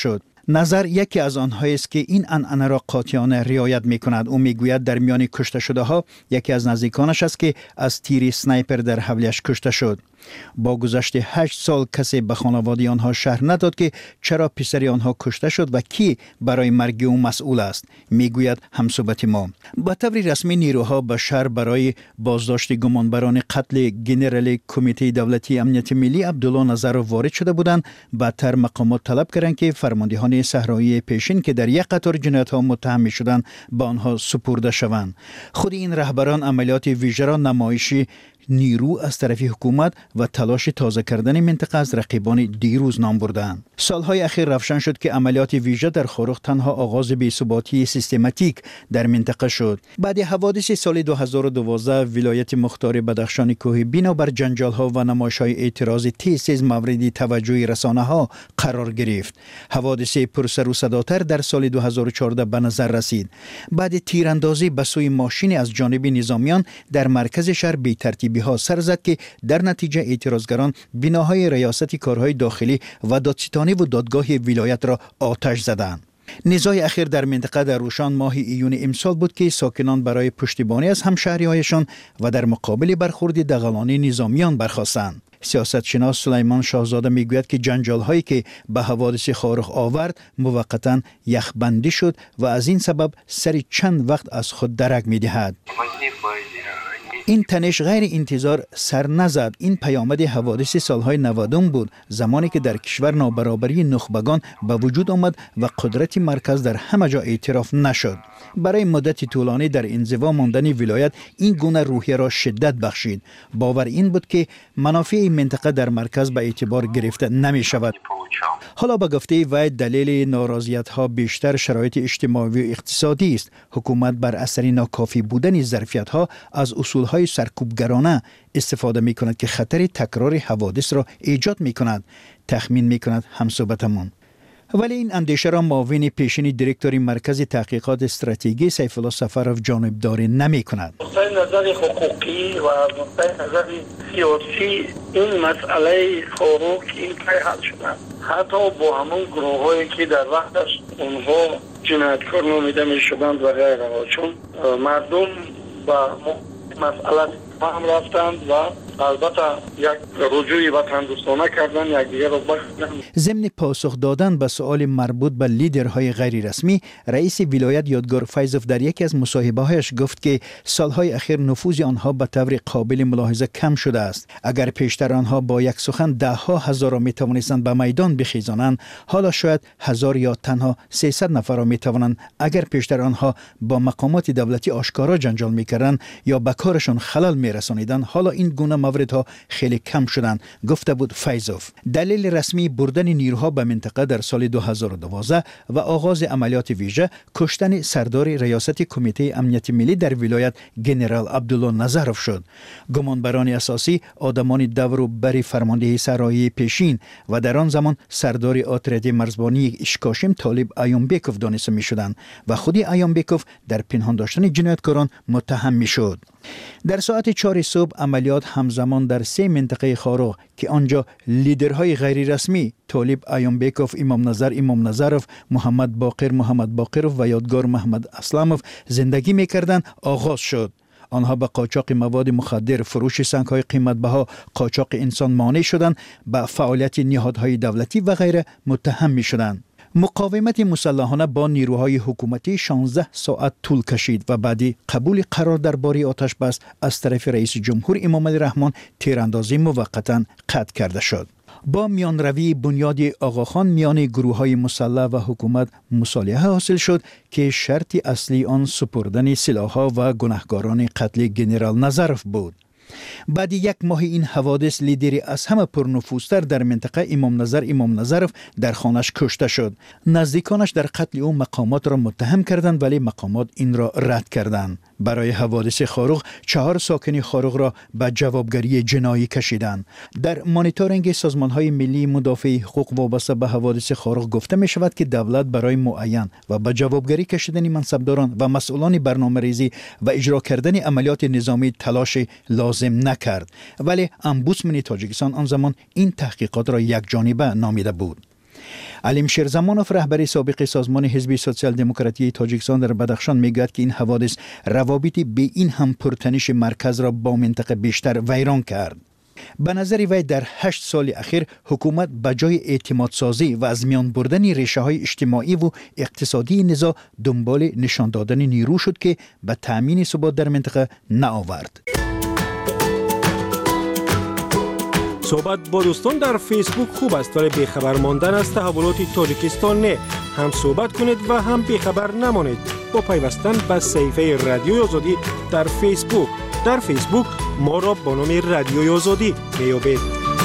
نظر یکی از آنهایی است که این عنعنه را قاطعانه رعایت می‌کند. او میگوید در میان کشته شده ها یکی از نزدیکانش است که از تیر اسنایپر در حولیش کشته شد. با گذشت 8 سال کسی به خانواده آنها شرح نداد که چرا پسر آنها کشته شد و کی برای مرگ او مسئول است. میگوید همصحبت ما. به طور رسمی نیروها به شهر برای بازداشت گمانبران قتل ژنرال کمیته دولتی امنیت ملی عبدالله نظرов وارد شده بودند. بعدتر مقامات طلب کردند که فرماندهان صحرایی پیشین که در یک قطار جنایت‌ها متهم می‌شدند به آنها سپرده شوند. خود این رهبران عملیات ویژه را نمایشی نیرو از طرف حکومت و تلاش تازه کردن منطقه از رقیبان دیروز نام بردند. سالهای اخیر روشن شد که عملیات ویژه در خاروق تنها آغاز بی‌ثباتی سیستماتیک در منطقه شد. بعد حوادث سال 2012 ولایت مختار بدخشان کوهی بنابر جنجال‌ها و نمایش‌های اعتراض تیز مورد توجه رسانه‌ها قرار گرفت. حوادث پرسر و صداتر در سال 2014 به نظر رسید. بعد تیراندازی به سوی ماشین از جانب نظامیان در مرکز شهر بی‌ترتیبی ها سر زد که در نتیجه اعتراضگران بناهای ریاست کارهای داخلی و دادستانی و دادگاه ولایت را آتش زدند. نزاع اخیر در منطقه در روشان ماه ایون امسال بود که ساکنان برای پشتیبانی از همشهری‌هایشان و در مقابل برخورد دغلانی نظامیان برخاستند. سیاستشناس سلیمان شاهزاده میگوید که جنجال هایی که به حوادث خاروق آورد موقتا یخبندی شد و از این سبب سر چند وقت از خود درک میدهد. این تنش غیر انتظار سر نزد. این پیامد حوادث سالهای 90 بود، زمانی که در کشور نابرابری نخبگان به وجود آمد و قدرت مرکز در همه جا اعتراف نشد. برای مدت طولانی در انزوا ماندن ولایت این گونه روحیه را شدت بخشید. باور این بود که منافع منطقه در مرکز به اعتبار گرفته نمی شود. حالا به گفته وی دلیل ناراضیت ها بیشتر شرایط اجتماعی و اقتصادی است. حکومت بر اثر ناکافی بودن ظرفیت ها از اصول های سرکوبگرانه استفاده می کند که خطر تکرار حوادث را ایجاد می کند. تخمین می کند همصحبتمان. ولی این اندیشه را معاون پیشین دیرکتور مرکز تحقیقات استراتژی سیف الله سفرов جانبداری نمی کند. از نظر حقوقی و از نظر سیاسی این مسئله خاروق این حل شده. حتی با همون گروه هایی که در وقتش اونها جنایتکار نامیده می شدند و غیره، چون مردم با مسئله هم رفتند و البته یک رجوعی وطن دوستانه کردن، یک دیگر رو بخشیدن. ضمن پاسخ دادن به سؤال مربوط به لیدرهای غیر رسمی، رئیس ولایت یادگار فیضوف در یکی از مصاحبه‌هایش گفت که سالهای اخیر نفوذ آنها به طور قابل ملاحظه کم شده است. اگر پیشتر آنها با یک سخن ده‌ها هزار را می‌توانستند به میدان بخیزانند، حالا شاید 1000 یا تنها 300 نفر را می‌توانند. اگر پیشتر آنها با مقامات دولتی آشکارا جنجال می‌کردند یا به کارشان خلل می‌رسانیدند، حالا این گونه موردها خیلی کم شدند، گفته بود فیضوف. دلیل رسمی بردن نیروها به منطقه در سال 2012 و آغاز عملیات ویژه کشتن سردار ریاست کمیته امنیت ملی در ولایت ژنرال عبدالله نظرov شد. گمانبران اساسی آدمان دور و بر فرمانده صحرایی پیشین و در آن زمان سردار اتریاد مرزبانی اشکاشم طالب ایامبکوف دانسته می شدند و خود ایامبکوف در پنهان داشتن جنایتکاران متهم می شد. در ساعت 4 صبح عملیات همزمان در 3 منطقه خاروق که آنجا لیدرهای غیر رسمی طالب ایامبکوف، امام نظرov، محمد باقرov و یادگار محمد اسلامov زندگی می‌کردند آغاز شد. آنها به قاچاق مواد مخدر، فروش سنگ‌های قیمت‌بها، قاچاق انسان مانع شدند، به فعالیت نهادهای دولتی و غیره متهم می‌شدند. مقاومت مسلحانه با نیروهای حکومتی 16 ساعت طول کشید و بعدی قبول قرار درباره آتش بس از طرف رئیس جمهور امام علی رحمان تیراندازی موقتا قطع کرده شد. با میانروی بنیاد آقاخان میان گروه‌های مسلح و حکومت مصالحه حاصل شد که شرط اصلی آن سپردن سلاح‌ها و گناهکاران قتل ژنرال نظرov بود. بعد یک ماه این حوادث لیدری از همه پرنفوذتر در منطقه امام نظرov در خانش کشته شد. نزدیکانش در قتل او مقامات را متهم کردند ولی مقامات این را رد کردند. برای حوادث خاروق 4 ساکن خاروق را به جوابگری جنایی کشیدند. در مانیتورینگ سازمان‌های ملی مدافع حقوق وابسته به حوادث خاروق گفته می شود که دولت برای معین و به جوابگری کشیدن منصبداران و مسئولان برنامه‌ریزی و اجرا کردن عملیات نظامی تلاش لازم نکرد. ولی امبودسمن تاجیکستان آن زمان این تحقیقات را یک جانبه نامیده بود. علیم شیرزمانوف رهبر سابق سازمان حزب سوسیال دموکراتی تاجیکستان در بدخشان میگوید که این حوادث روابط به این هم پرتنش مرکز را با منطقه بیشتر ویران کرد. به نظر وی در 8 سال اخیر حکومت به جای اعتماد سازی و از میان بردن ریشه های اجتماعی و اقتصادی نزاع دنبال نشان دادن نیرو شد که به تامین ثبات در منطقه نآورد. صحبت با دوستان در فیسبوک خوب است ولی بیخبر ماندن از تحولات تاجیکستان نه. هم صحبت کنید و هم بیخبر نمانید با پیوستن به صفحه رادیوی آزادی در فیسبوک. در فیسبوک ما را با نام رادیوی آزادی میابید.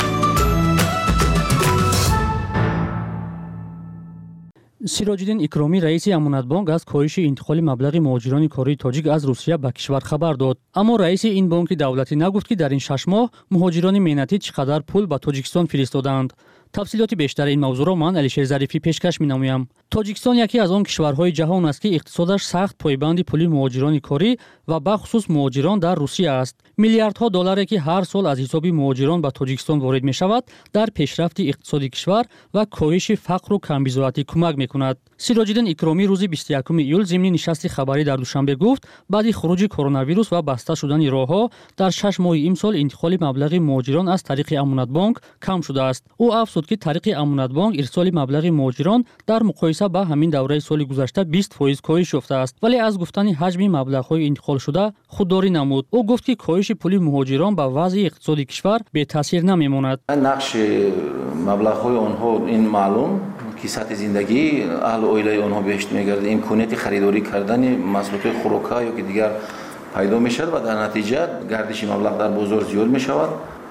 سیراج‌الدین اکرامی رئیس امانتبانک از کاهش انتقال مبلغ مهاجران کاری تاجیک از روسیه به کشور خبر داد. اما رئیس این بانک دولتی نگفت که در این 6 ماه مهاجران مهنتی چقدر پول به تاجیکستان فرستادند. تفصیلات بیشتر این موضوع را من علیشیر ظریفی پیشکش می‌نمایم. تاجیکستان یکی از آن کشورهای جهان است که اقتصادش سخت پایبند پول مهاجران کاری و به خصوص مهاجران در روسیه است. میلیاردها دلاری که هر سال از حساب مهاجران به تاجیکستان وارد می‌شود در پیشرفت اقتصادی کشور و کاهش فقر و کمبزاعتی کمک می‌کند. سیراج‌الدین اکرامی روز 21 ایول ضمن نشست خبری در دوشنبه گفت بعد خروج کرونا ویروس و بسته شدن راه‌ها در 6 ماه امسال انتقال مبلغ مهاجران از طریق امانتبانک کم شده است. او افزود که طریق امانتبانک ارسال مبلغ مهاجران در مقایسه با همین دوره سال گذشته 20% کاهش یافته است، ولی از گفتن حجم مبلغ‌های انتقال شده خودداری نمود. او گفت که کاهش پول مهاجران با وضع اقتصادی کشور به تاثیر نمی‌ماند. نقش مبلغ‌های آنها این معلوم که سطح زندگی اهل اویله آنها بهشت می‌گرده، امکانیت خریداری کردن محصولات خوراکی یا که دیگر پیدا می‌شود و در نتیجه گردش مبلغ در بازار زیاد می‌شود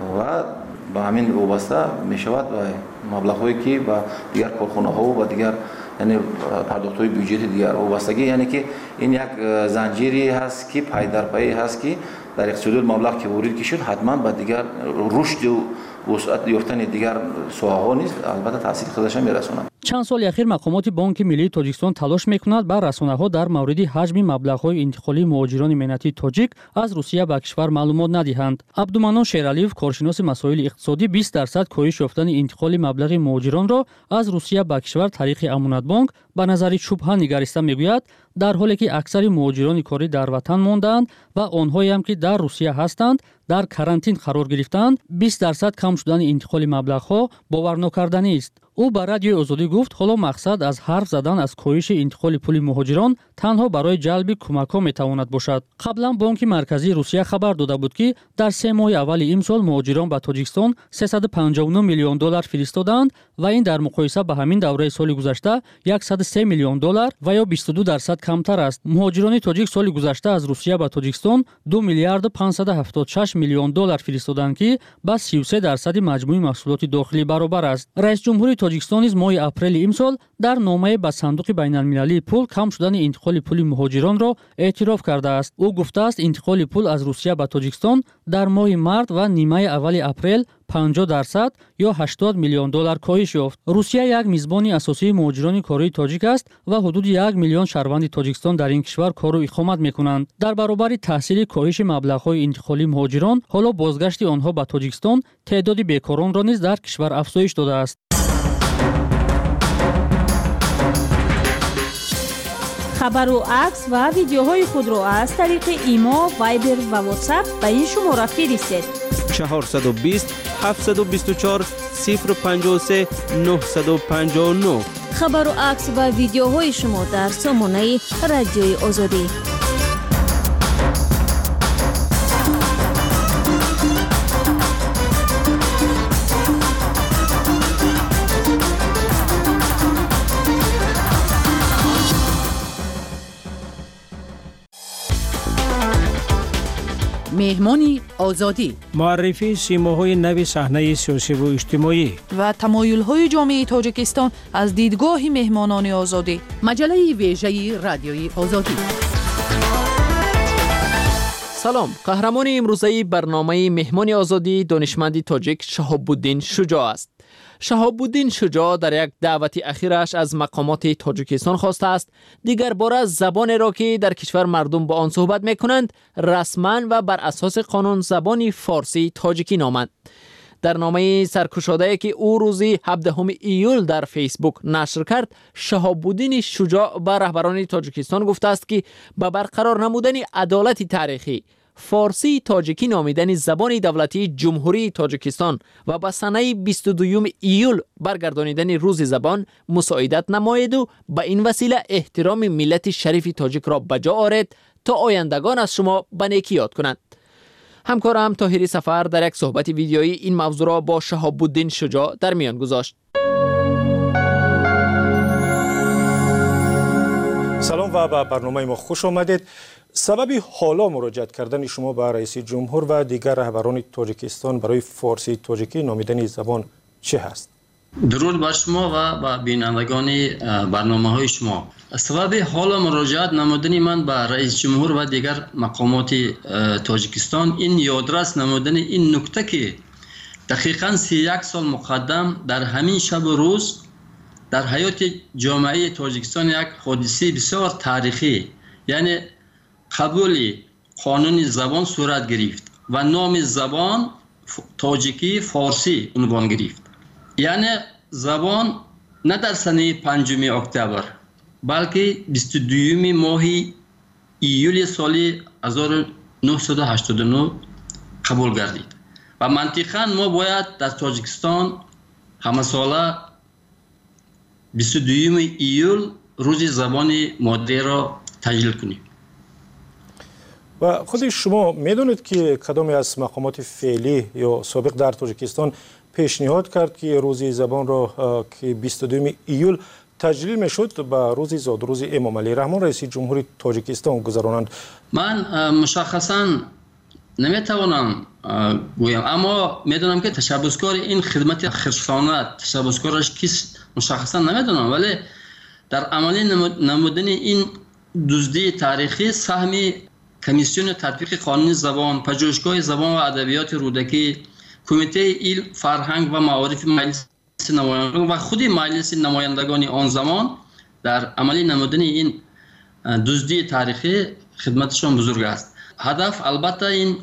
و با همین وابسته می‌شود و مبلغ‌هایی که با دیگر کارخانه‌ها و دیگر یعنی پرداخت‌های بودجه دیگر وابستگی، یعنی که این یک زنجیری هست که پای در پای هست که در اقتصاد مبلغ که وارد شد حتما با دیگر رشد و وسعت یافتن دیگر ساحه‌ها نیز البته تاثیر خودش می‌رساند. چند سال اخیر مقامات بانک ملی تاجیکستان تلاش می‌کند با رسانه‌ها در مورد حجم مبلغ‌های انتقالی مهاجران مهنتی تاجیک از روسیه به کشور معلومات ندهند. عبدالمنان شیرعلیف کارشناس مسائل اقتصادی 20% کاهش یافتن انتقال مبلغ مهاجران را از روسیه به کشور طریق امانتبانک به نظر شبهه نگریسته میگوید، در حالی که اکثر مهاجران کاری در وطن ماندند و آنهایی هم که در روسیه هستند در کرانتین قرار گرفتند، 20% کم شدن انتقال مبلغ‌ها باور نکردنی است. او به رادیوی آزادی گفت حالا مقصد از حرف زدن از کاهش انتقال پول مهاجران تنها برای جلب کمک‌ها میتواند باشد. قبلا بانک مرکزی روسیه خبر داده بود که در 3 ماه اول امسال مهاجران به تاجیکستان 359 میلیون دلار فرستادند و این در مقایسه با همین دوره سال گذشته 103 میلیون دلار و یا 22% کمتر است. مهاجران تاجیک سال گذشته از روسیه به تاجیکستان 2 میلیارد 576 میلیون دلار فرستادند که با 33% مجموع محصولات داخلی برابر است. رئیس جمهور تاجیکستان نیز ماه اپریل امسال در نامه به صندوق بین‌المللی پول کم شدن انتقال پول مهاجران را اعتراف کرده است. او گفته است انتقال پول از روسیه به تاجیکستان در ماه مارس و نیمه اول اپریل 50% یا 80 میلیون دلار کاهش یافت. روسیه یک میزبان اساسی مهاجران کاری تاجیک است و حدود 1 میلیون شهروند تاجیکستان در این کشور کار و اقامت میکنند. در برابر تاثیر کاهش مبلغ‌های انتقالی مهاجران، حالا بازگشت آنها به تاجیکستان تعداد بیکاران را نیز در کشور افزایش داده است. خبر و عکس و ویدیوهای خود را از طریق ایما، وایبر و واتساپ به این شماره فرستید: 420 724 053 959. خبر و عکس و ویدیوهای شما در سامانه رادیوی آزادی. مهمانی آزادی، معرفی سیماهای نو صحنه سیاسی و اجتماعی و تمایل‌های جامعه تاجیکستان از دیدگاه مهمانان آزادی. مجله ویژه رادیوی آزادی. سلام، قهرمان امروزه برنامه مهمان آزادی دانشمند تاجیک شهاب‌الدین شجاع است. شهاب‌الدین شجاع در یک دعوت اخیرش از مقامات تاجیکستان خواسته است دیگر باره زبان را که در کشور مردم با آن صحبت می‌کنند رسما و بر اساس قانون زبان فارسی تاجیکی نامند. در نامه سرکشاده‌ای که او روز 17 ایول در فیسبوک نشر کرد، شهاب‌الدین شجاع به رهبران تاجیکستان گفته است که به برقرار نمودن عدالت تاریخی، فارسی تاجیکی نامیدن زبان دولتی جمهوری تاجیکستان و به سنه 22 ایول برگردانیدن روز زبان مساعدت نماید و به این وسیله احترام ملت شریف تاجیک را بجا آرد تا آیندگان از شما به نیکی یاد کنند. همکارم طاهری سفر در یک صحبت ویدیویی این موضوع را با شهاب‌الدین شجاع در میان گذاشت. سلام و به برنامه ما خوش آمدید. سبب حالا مراجعت کردن شما به رئیس جمهور و دیگر رهبران تاجیکستان برای فارسی تاجیکی نامیدن زبان چه هست؟ درود بر شما و به بینندگان برنامه‌های شما. سبب حالا مراجعت نمودن من به رئیس جمهور و دیگر مقامات تاجیکستان این یادرس نمودن این نکته که دقیقاً 31 سال مقدم در همین شب و روز در حیات جامعه تاجیکستان یک حادثه بسیار تاریخی، یعنی قبول قانون زبان صورت گرفت و نام زبان تاجیکی فارسی عنوان گرفت. یعنی زبان نه در سنه 5 اکتبر بلکه 22 ماه ایول سال 1989 قبول گردید و منطقاً ما باید در تاجیکستان همه ساله 22 ایول روز زبان مادری را تجلیل کنیم. و خود شما میدونید که کدامی از مقامات فعلی یا سابق در تاجیکستان پیشنهاد کرد که روز زبان را که 22 ایول تجلیل میشد به روز زادروز امام علی رحمان رئیس جمهوری تاجیکستان گذرانند؟ من مشخصاً نمیتوانم گویم، اما میدونم که تشبسکار این خدمت خرسانه تشبسکارش کیست مشخصاً نمیدونم، ولی در عملی نمودن این دزدی تاریخی سهم کمیسیون تطبیق قانون زبان، پژوهشگاه زبان و ادبیات رودکی، کمیته علم، فرهنگ و معارف مجلس نمایندگان و خود مجلس نمایندگان آن زمان در عملی نمودن این دزدی تاریخی خدمتشان بزرگ است. هدف البته این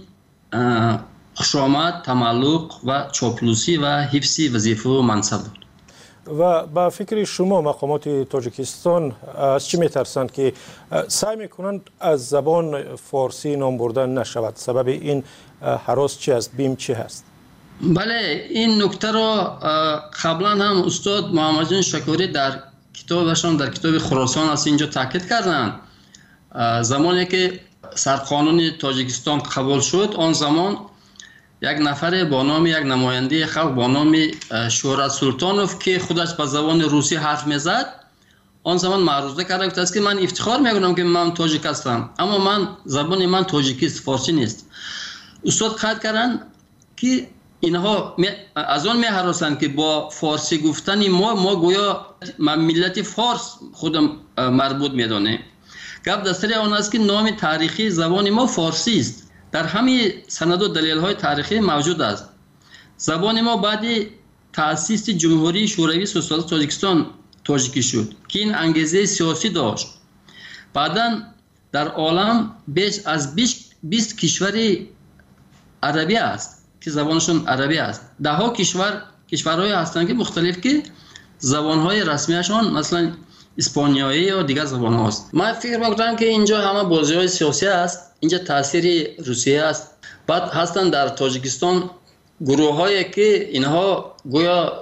خوشامد، تملق و چاپلوسی و حفظ وظیفه و منصب بود. و با فکر شما مقامات تاجیکستان از چی میترسند که سعی میکنند از زبان فارسی نام بردن نشود؟ سبب این هراس چی است؟ بیم چی هست؟ بله، این نکته را قبلا هم استاد محمد جان شکوری در کتابشان در کتاب خراسان از اینجا تاکید کردند. زمانی که سرقانون تاجیکستان قبول شد، آن زمان یک نفر با نام یک نماینده خلق با نام شهرت سلطانوف که خودش به زبان روسی حرف میزد، آن زمان معروضه کرده بود که من افتخار میکنم که من تاجیک هستم، اما من زبان من تاجیکی است، فارسی نیست. استاد قید کردن که اینها از آن می‌هراسند که با فارسی گفتن ما گویا ملت فارس خودم مربوط میدانه. گپ در سر آن است که نام تاریخی زبان ما فارسی است. در همه سند و دلیل‌های تاریخی موجود است. زبان ما بعد تأسیس جمهوری شوروی سوسیالیست تاجیکستان تاجیکی شد که این انگیزه سیاسی داشت. بعداً در عالم بیش از 20 کشور عربی است که زبانشون عربی است. ده ها کشورهای هستند که مختلف که زبانهای رسمیشان مثلا اسپانیایی یا دیگر زبان هاست. من فکر میکنم که اینجا همه بازی‌های سیاسی است، اینجا تاثیر روسیه است. بعد هستند در تاجیکستان گروه‌هایی که اینها گویا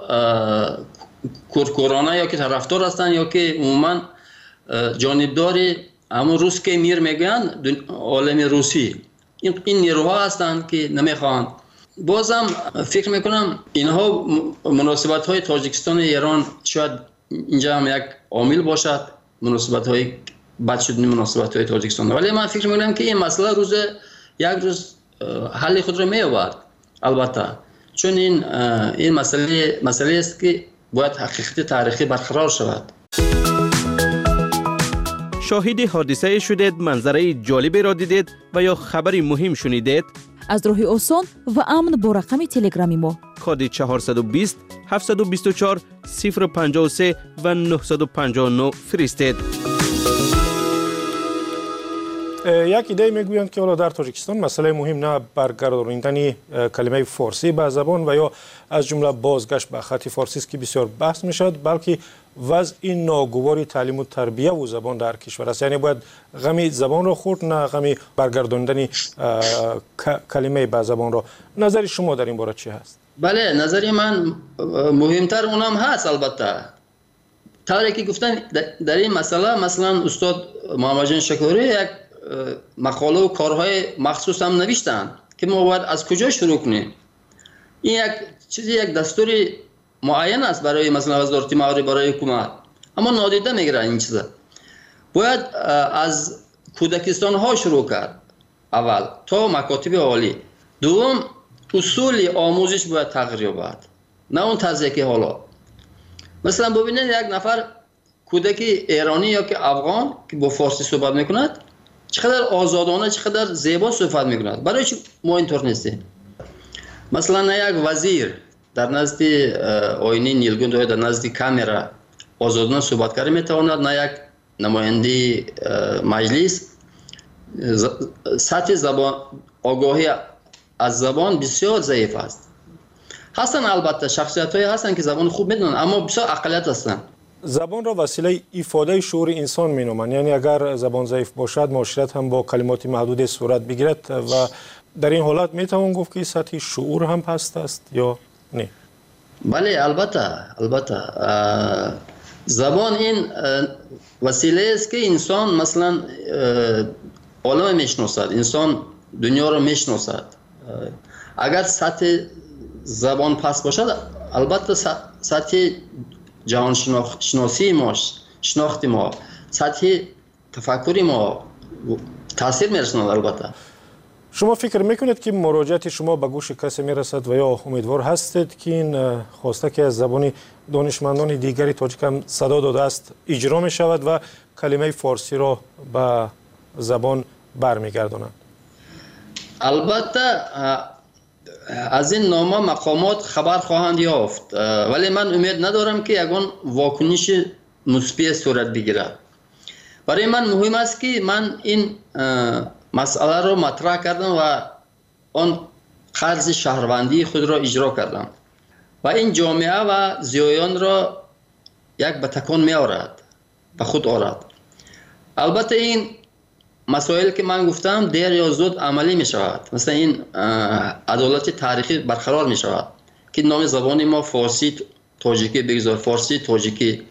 کورکورانه یا که طرفدار هستند یا که عموما جانبدار همون روس که میر میگن عالم روسی، این نیروها هستند که نمیخوان. بازم فکر میکنم اینها مناسبت های تاجیکستان و ایران شاید اینجا هم یک عامل باشد، مناسبت های بد شدن مناسبت های تاجیکستان، ولی من فکر میکنم که این مسئله یک روز حل خود را می‌یابد. البته چون این مسئله است که باید حقیقت تاریخی برقرار شود. شاهد حادثه شدید، منظره جالبی را دیدید و یا خبری مهم شنیدید؟ از راه آسان و امن با رقم تلگرامی ما کد 420 724 053 و 959 فرستید. یک ایده میگویند که حالا در تاجیکستان مسئله مهم نه برگرداندن کلمه فارسی به زبان و یا از جمله بازگشت به خط فارسی است که بسیار بحث میشد، بلکه وضع این ناگوار تعلیم و تربیه و زبان در کشور است. یعنی باید غم زبان را خورد، نه غم برگرداندن کلمه به زبان را. نظر شما در این باره چی هست؟ بله، نظر من مهمتر اونم هست. البته طوری که گفتن در این مسئله، مثلا استاد محمد جان شکوری یک مقاله و کارهای مخصوص هم نوشتن که ما باید از کجا شروع کنیم. این یک دستوری معین است برای مثلا وزارت معارف، برای حکومت، اما نادیده میگیرن این چیزا. باید از کودکستان ها شروع کرد اول تا مکاتب عالی. دوم، اصول آموزش باید تغییر یابد، نه اون طرزی که حالا. مثلا ببینید یک نفر کودک ایرانی یا که افغان که با فارسی صحبت میکند چقدر آزادانه، چقدر زیبا صحبت میکند. برای چی ما اینطور نیستیم؟ مثلا یک وزیر در نزد آینه نیلگون در نزد کامرا آزادانه صحبت کرده میتواند، نه یک نماینده مجلس. سطح زبان، آگاهی از زبان بسیار ضعیف است. هستن البته شخصیت هایی هستن که زبان خوب میدونن، اما بسیار اقلیت هستن. زبان را وسیله ایفاده شعور انسان مینامند. یعنی اگر زبان ضعیف باشد، معاشرت هم با کلمات محدود صورت بگیرد و در این حالت میتوان گفت که سطح شعور هم پست است یا نه؟ بله، البته زبان این وسیله است که انسان مثلا عالم میشناسد، انسان دنیا رو میشناسد. اگر سطح زبان پست باشد، البته سطح جهان شناسی ما، شناخت ما، سطح تفکری ما تاثیر میرساند. البته شما فکر میکنید که مراجعت شما به گوش کسی میرسد و یا امیدوار هستید که این خواسته که از زبان دانشمندان دیگری تاجیک هم صدا داده است اجرا می شود و کلمه فارسی را به زبان برمیگردانند؟ البته از این نامه مقامات خبر خواهند یافت، ولی من امید ندارم که یگان واکنش مثبت صورت بگیرد. برای من مهم است که من این مسئله را مطرح کردم و آن قرض شهروندی خود را اجرا کردم و این جامعه و زیایان را یک به تکان می آورد، به خود آورد. البته این مسائل که من گفتم دیر یا زود عملی می شود. مثلا این عدالت تاریخی برقرار می شود که نام زبان ما فارسی تاجیکی بگذار، فارسی تاجیکی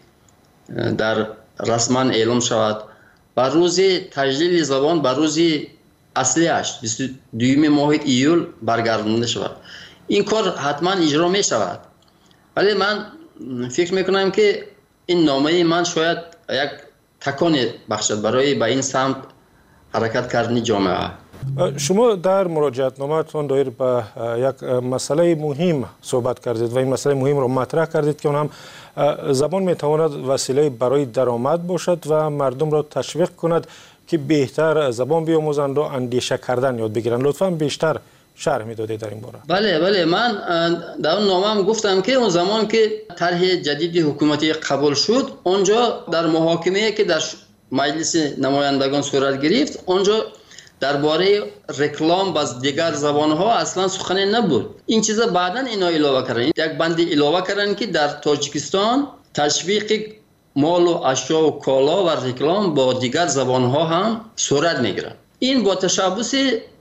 در رسما اعلام شود و روز تجلیل زبان به روز اصلیش 22 ماه ایول برگردانده شود. این کار حتما اجرا می شود، ولی من فکر می کنم که این نامه من شاید یک تکان بخشد برای به این سمت حرکت کردن جامعه. شما در مراجعت نامه‌تان دایر به یک مسئله مهم صحبت کردید و این مسئله مهم را مطرح کردید که اون هم زبان میتواند وسیله برای درآمد باشد و مردم را تشویق کند که بهتر زبان بیاموزند و اندیشه کردن یاد بگیرند. لطفاً بیشتر شرح میدادید در این باره. بله، من در اون نامه‌ام گفتم که اون زمان که طرح جدید حکومتی قبول شد، اونجا در محاکمه‌ای که در مجلس نمایندگان صورت گرفت، اونجا درباره رکلام باز دیگر زبان‌ها اصلا سخنی نبود. این چیزا بعداً اینا علاوه کردن، یک بند علاوه کردن که در تاجیکستان تشویق مال و اشیا و کالا و رکلام با دیگر زبان‌ها هم صورت میگیرد. این با تشبث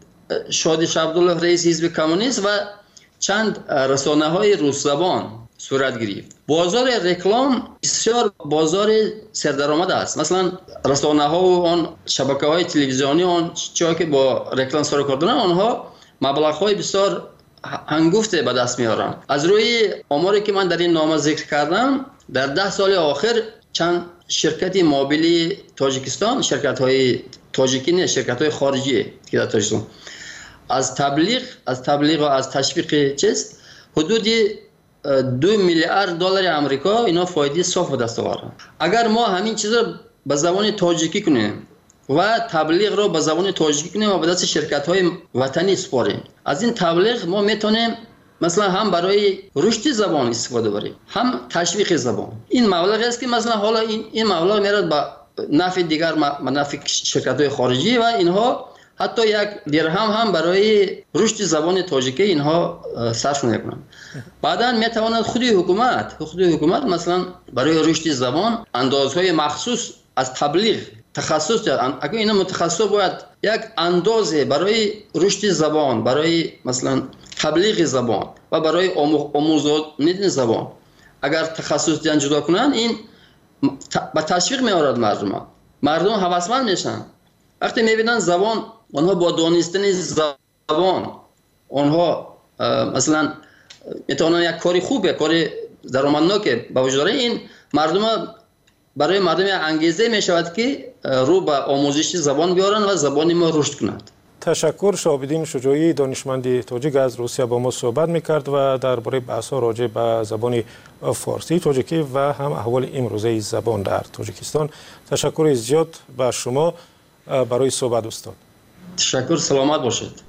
شادی عبدالله رئیس حزب کمونیست و چند رسانه‌های روس زبان صورت گرفت. بازار رکلام بسیار بازار سردرآمد است. مثلا رسانه‌ها و آن شبکه‌های تلویزیونی آن چیزی که با رکلام سر کار دارن، آنها مبلغ‌های بسیار هنگفته به دست میارن. از روی آماری که من در این نامه ذکر کردم، در 10 سال آخر چند شرکت موبیلی تاجیکستان، شرکت‌های تاجیکی نه، شرکت‌های خارجی که در تاجیکستان از تبلیغ و از تشویق حدود 2 میلیارد دلار آمریکا اینا فایده صاف به دست آوردن. اگر ما همین چیزا به زبان تاجیکی کنیم و تبلیغ رو به زبان تاجیکی کنیم و به دست شرکت‌های وطنی سپاریم، از این تبلیغ ما میتونیم مثلا هم برای رشد زبان استفاده بریم، هم تشویق زبان. این مبلغ است که مثلا حالا این مبلغ میرد به نفع دیگر نفع شرکت‌های خارجی و اینها حتی یک درهم هم برای رشد زبان تاجیکی اینها صرف نمی‌کنند. بعداً می‌تواند خود حکومت مثلا برای رشد زبان اندازهای مخصوص از تبلیغ تخصص اگر اینا متخصص باید یک اندازه برای رشد زبان، برای مثلا تبلیغ زبان و برای آموزاندن زبان اگر تخصص دیان جدا کنن، این با تشویق می‌آورد مردم هوسمند میشن. وقتی می‌بینن زبان، آنها با دانستن زبان آنها مثلا میتونن یک کاری خوبه، کاری درآمدناک به وجود داره، این برای مردم انگیزه می شود که رو به آموزش زبان بیارن و زبان ما رشد کند. تشکر. شهاب‌الدین شجاعی دانشمند تاجیک از روسیه با ما صحبت میکرد و درباره بحث‌ها راجع به زبان فارسی تاجیکی و هم احوال امروزه زبان در تاجیکستان. تشکر زیاد به شما برای صحبت استاد. تشکر، سلامت باشید.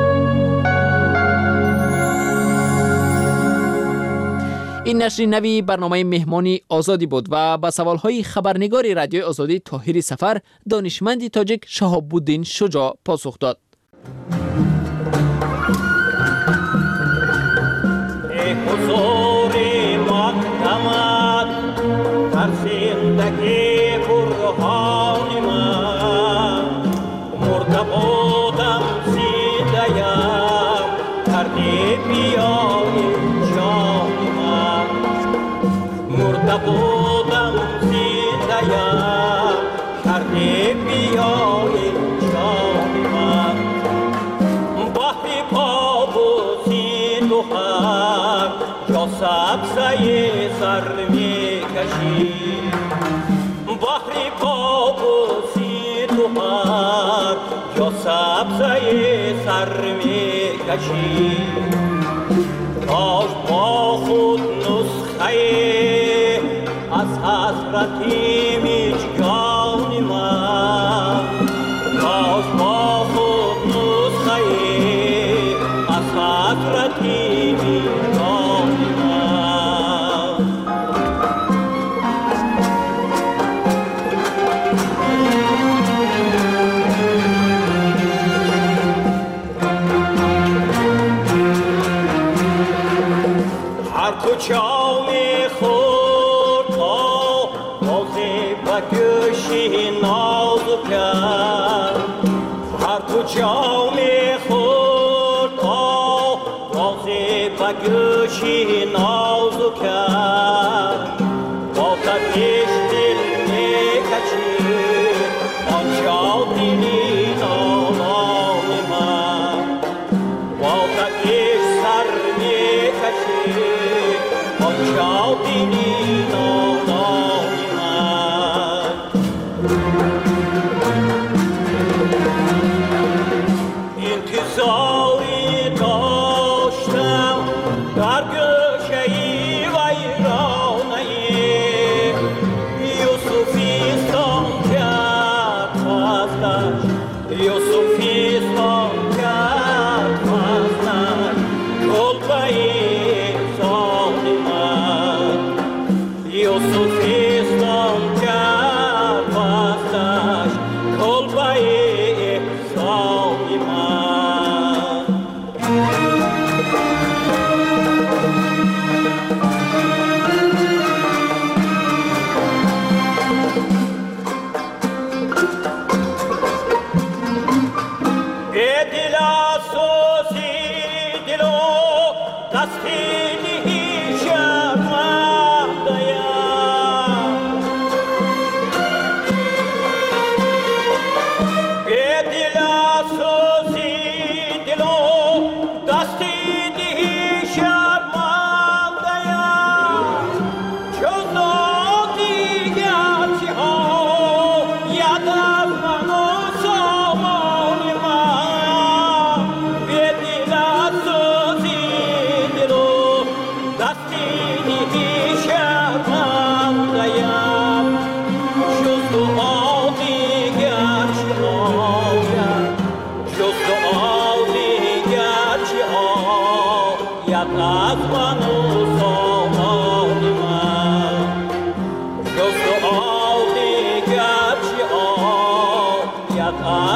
این نشر نوی برنامه مهمانی آزادی بود و با سوالهای خبرنگار رادیوی آزادی طاهر سفر دانشمند تاجیک شهاب‌الدین شجاع پاسخ داد. سبزه سر می کشی بحری پاپوسی تو هر جا سبزه سر می کشی کاش با خود نسخه از حسرتی میجگانی من کاش با خود نسخه از حسرتی میجگانی چاوی خود تا بازی و گوشی نازو کرد هر تو چاوی خود تا بازی و گوشی نازو کرد با تکیش دل میکشید آنجا دلی نالان من با تکیش سر میکشید آنجا دلی نالان من انتظاری داشتم در گوشه‌ای ویرانه یوسفیستان کرد فضلش یوسفیستان کرد فضلش کلبه‌ای یوسفیستان کرد فضلش کلبه‌ای احسان من به دل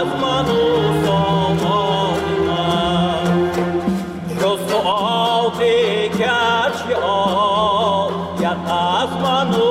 از من و سامان من جز تو آتی کچی آید از من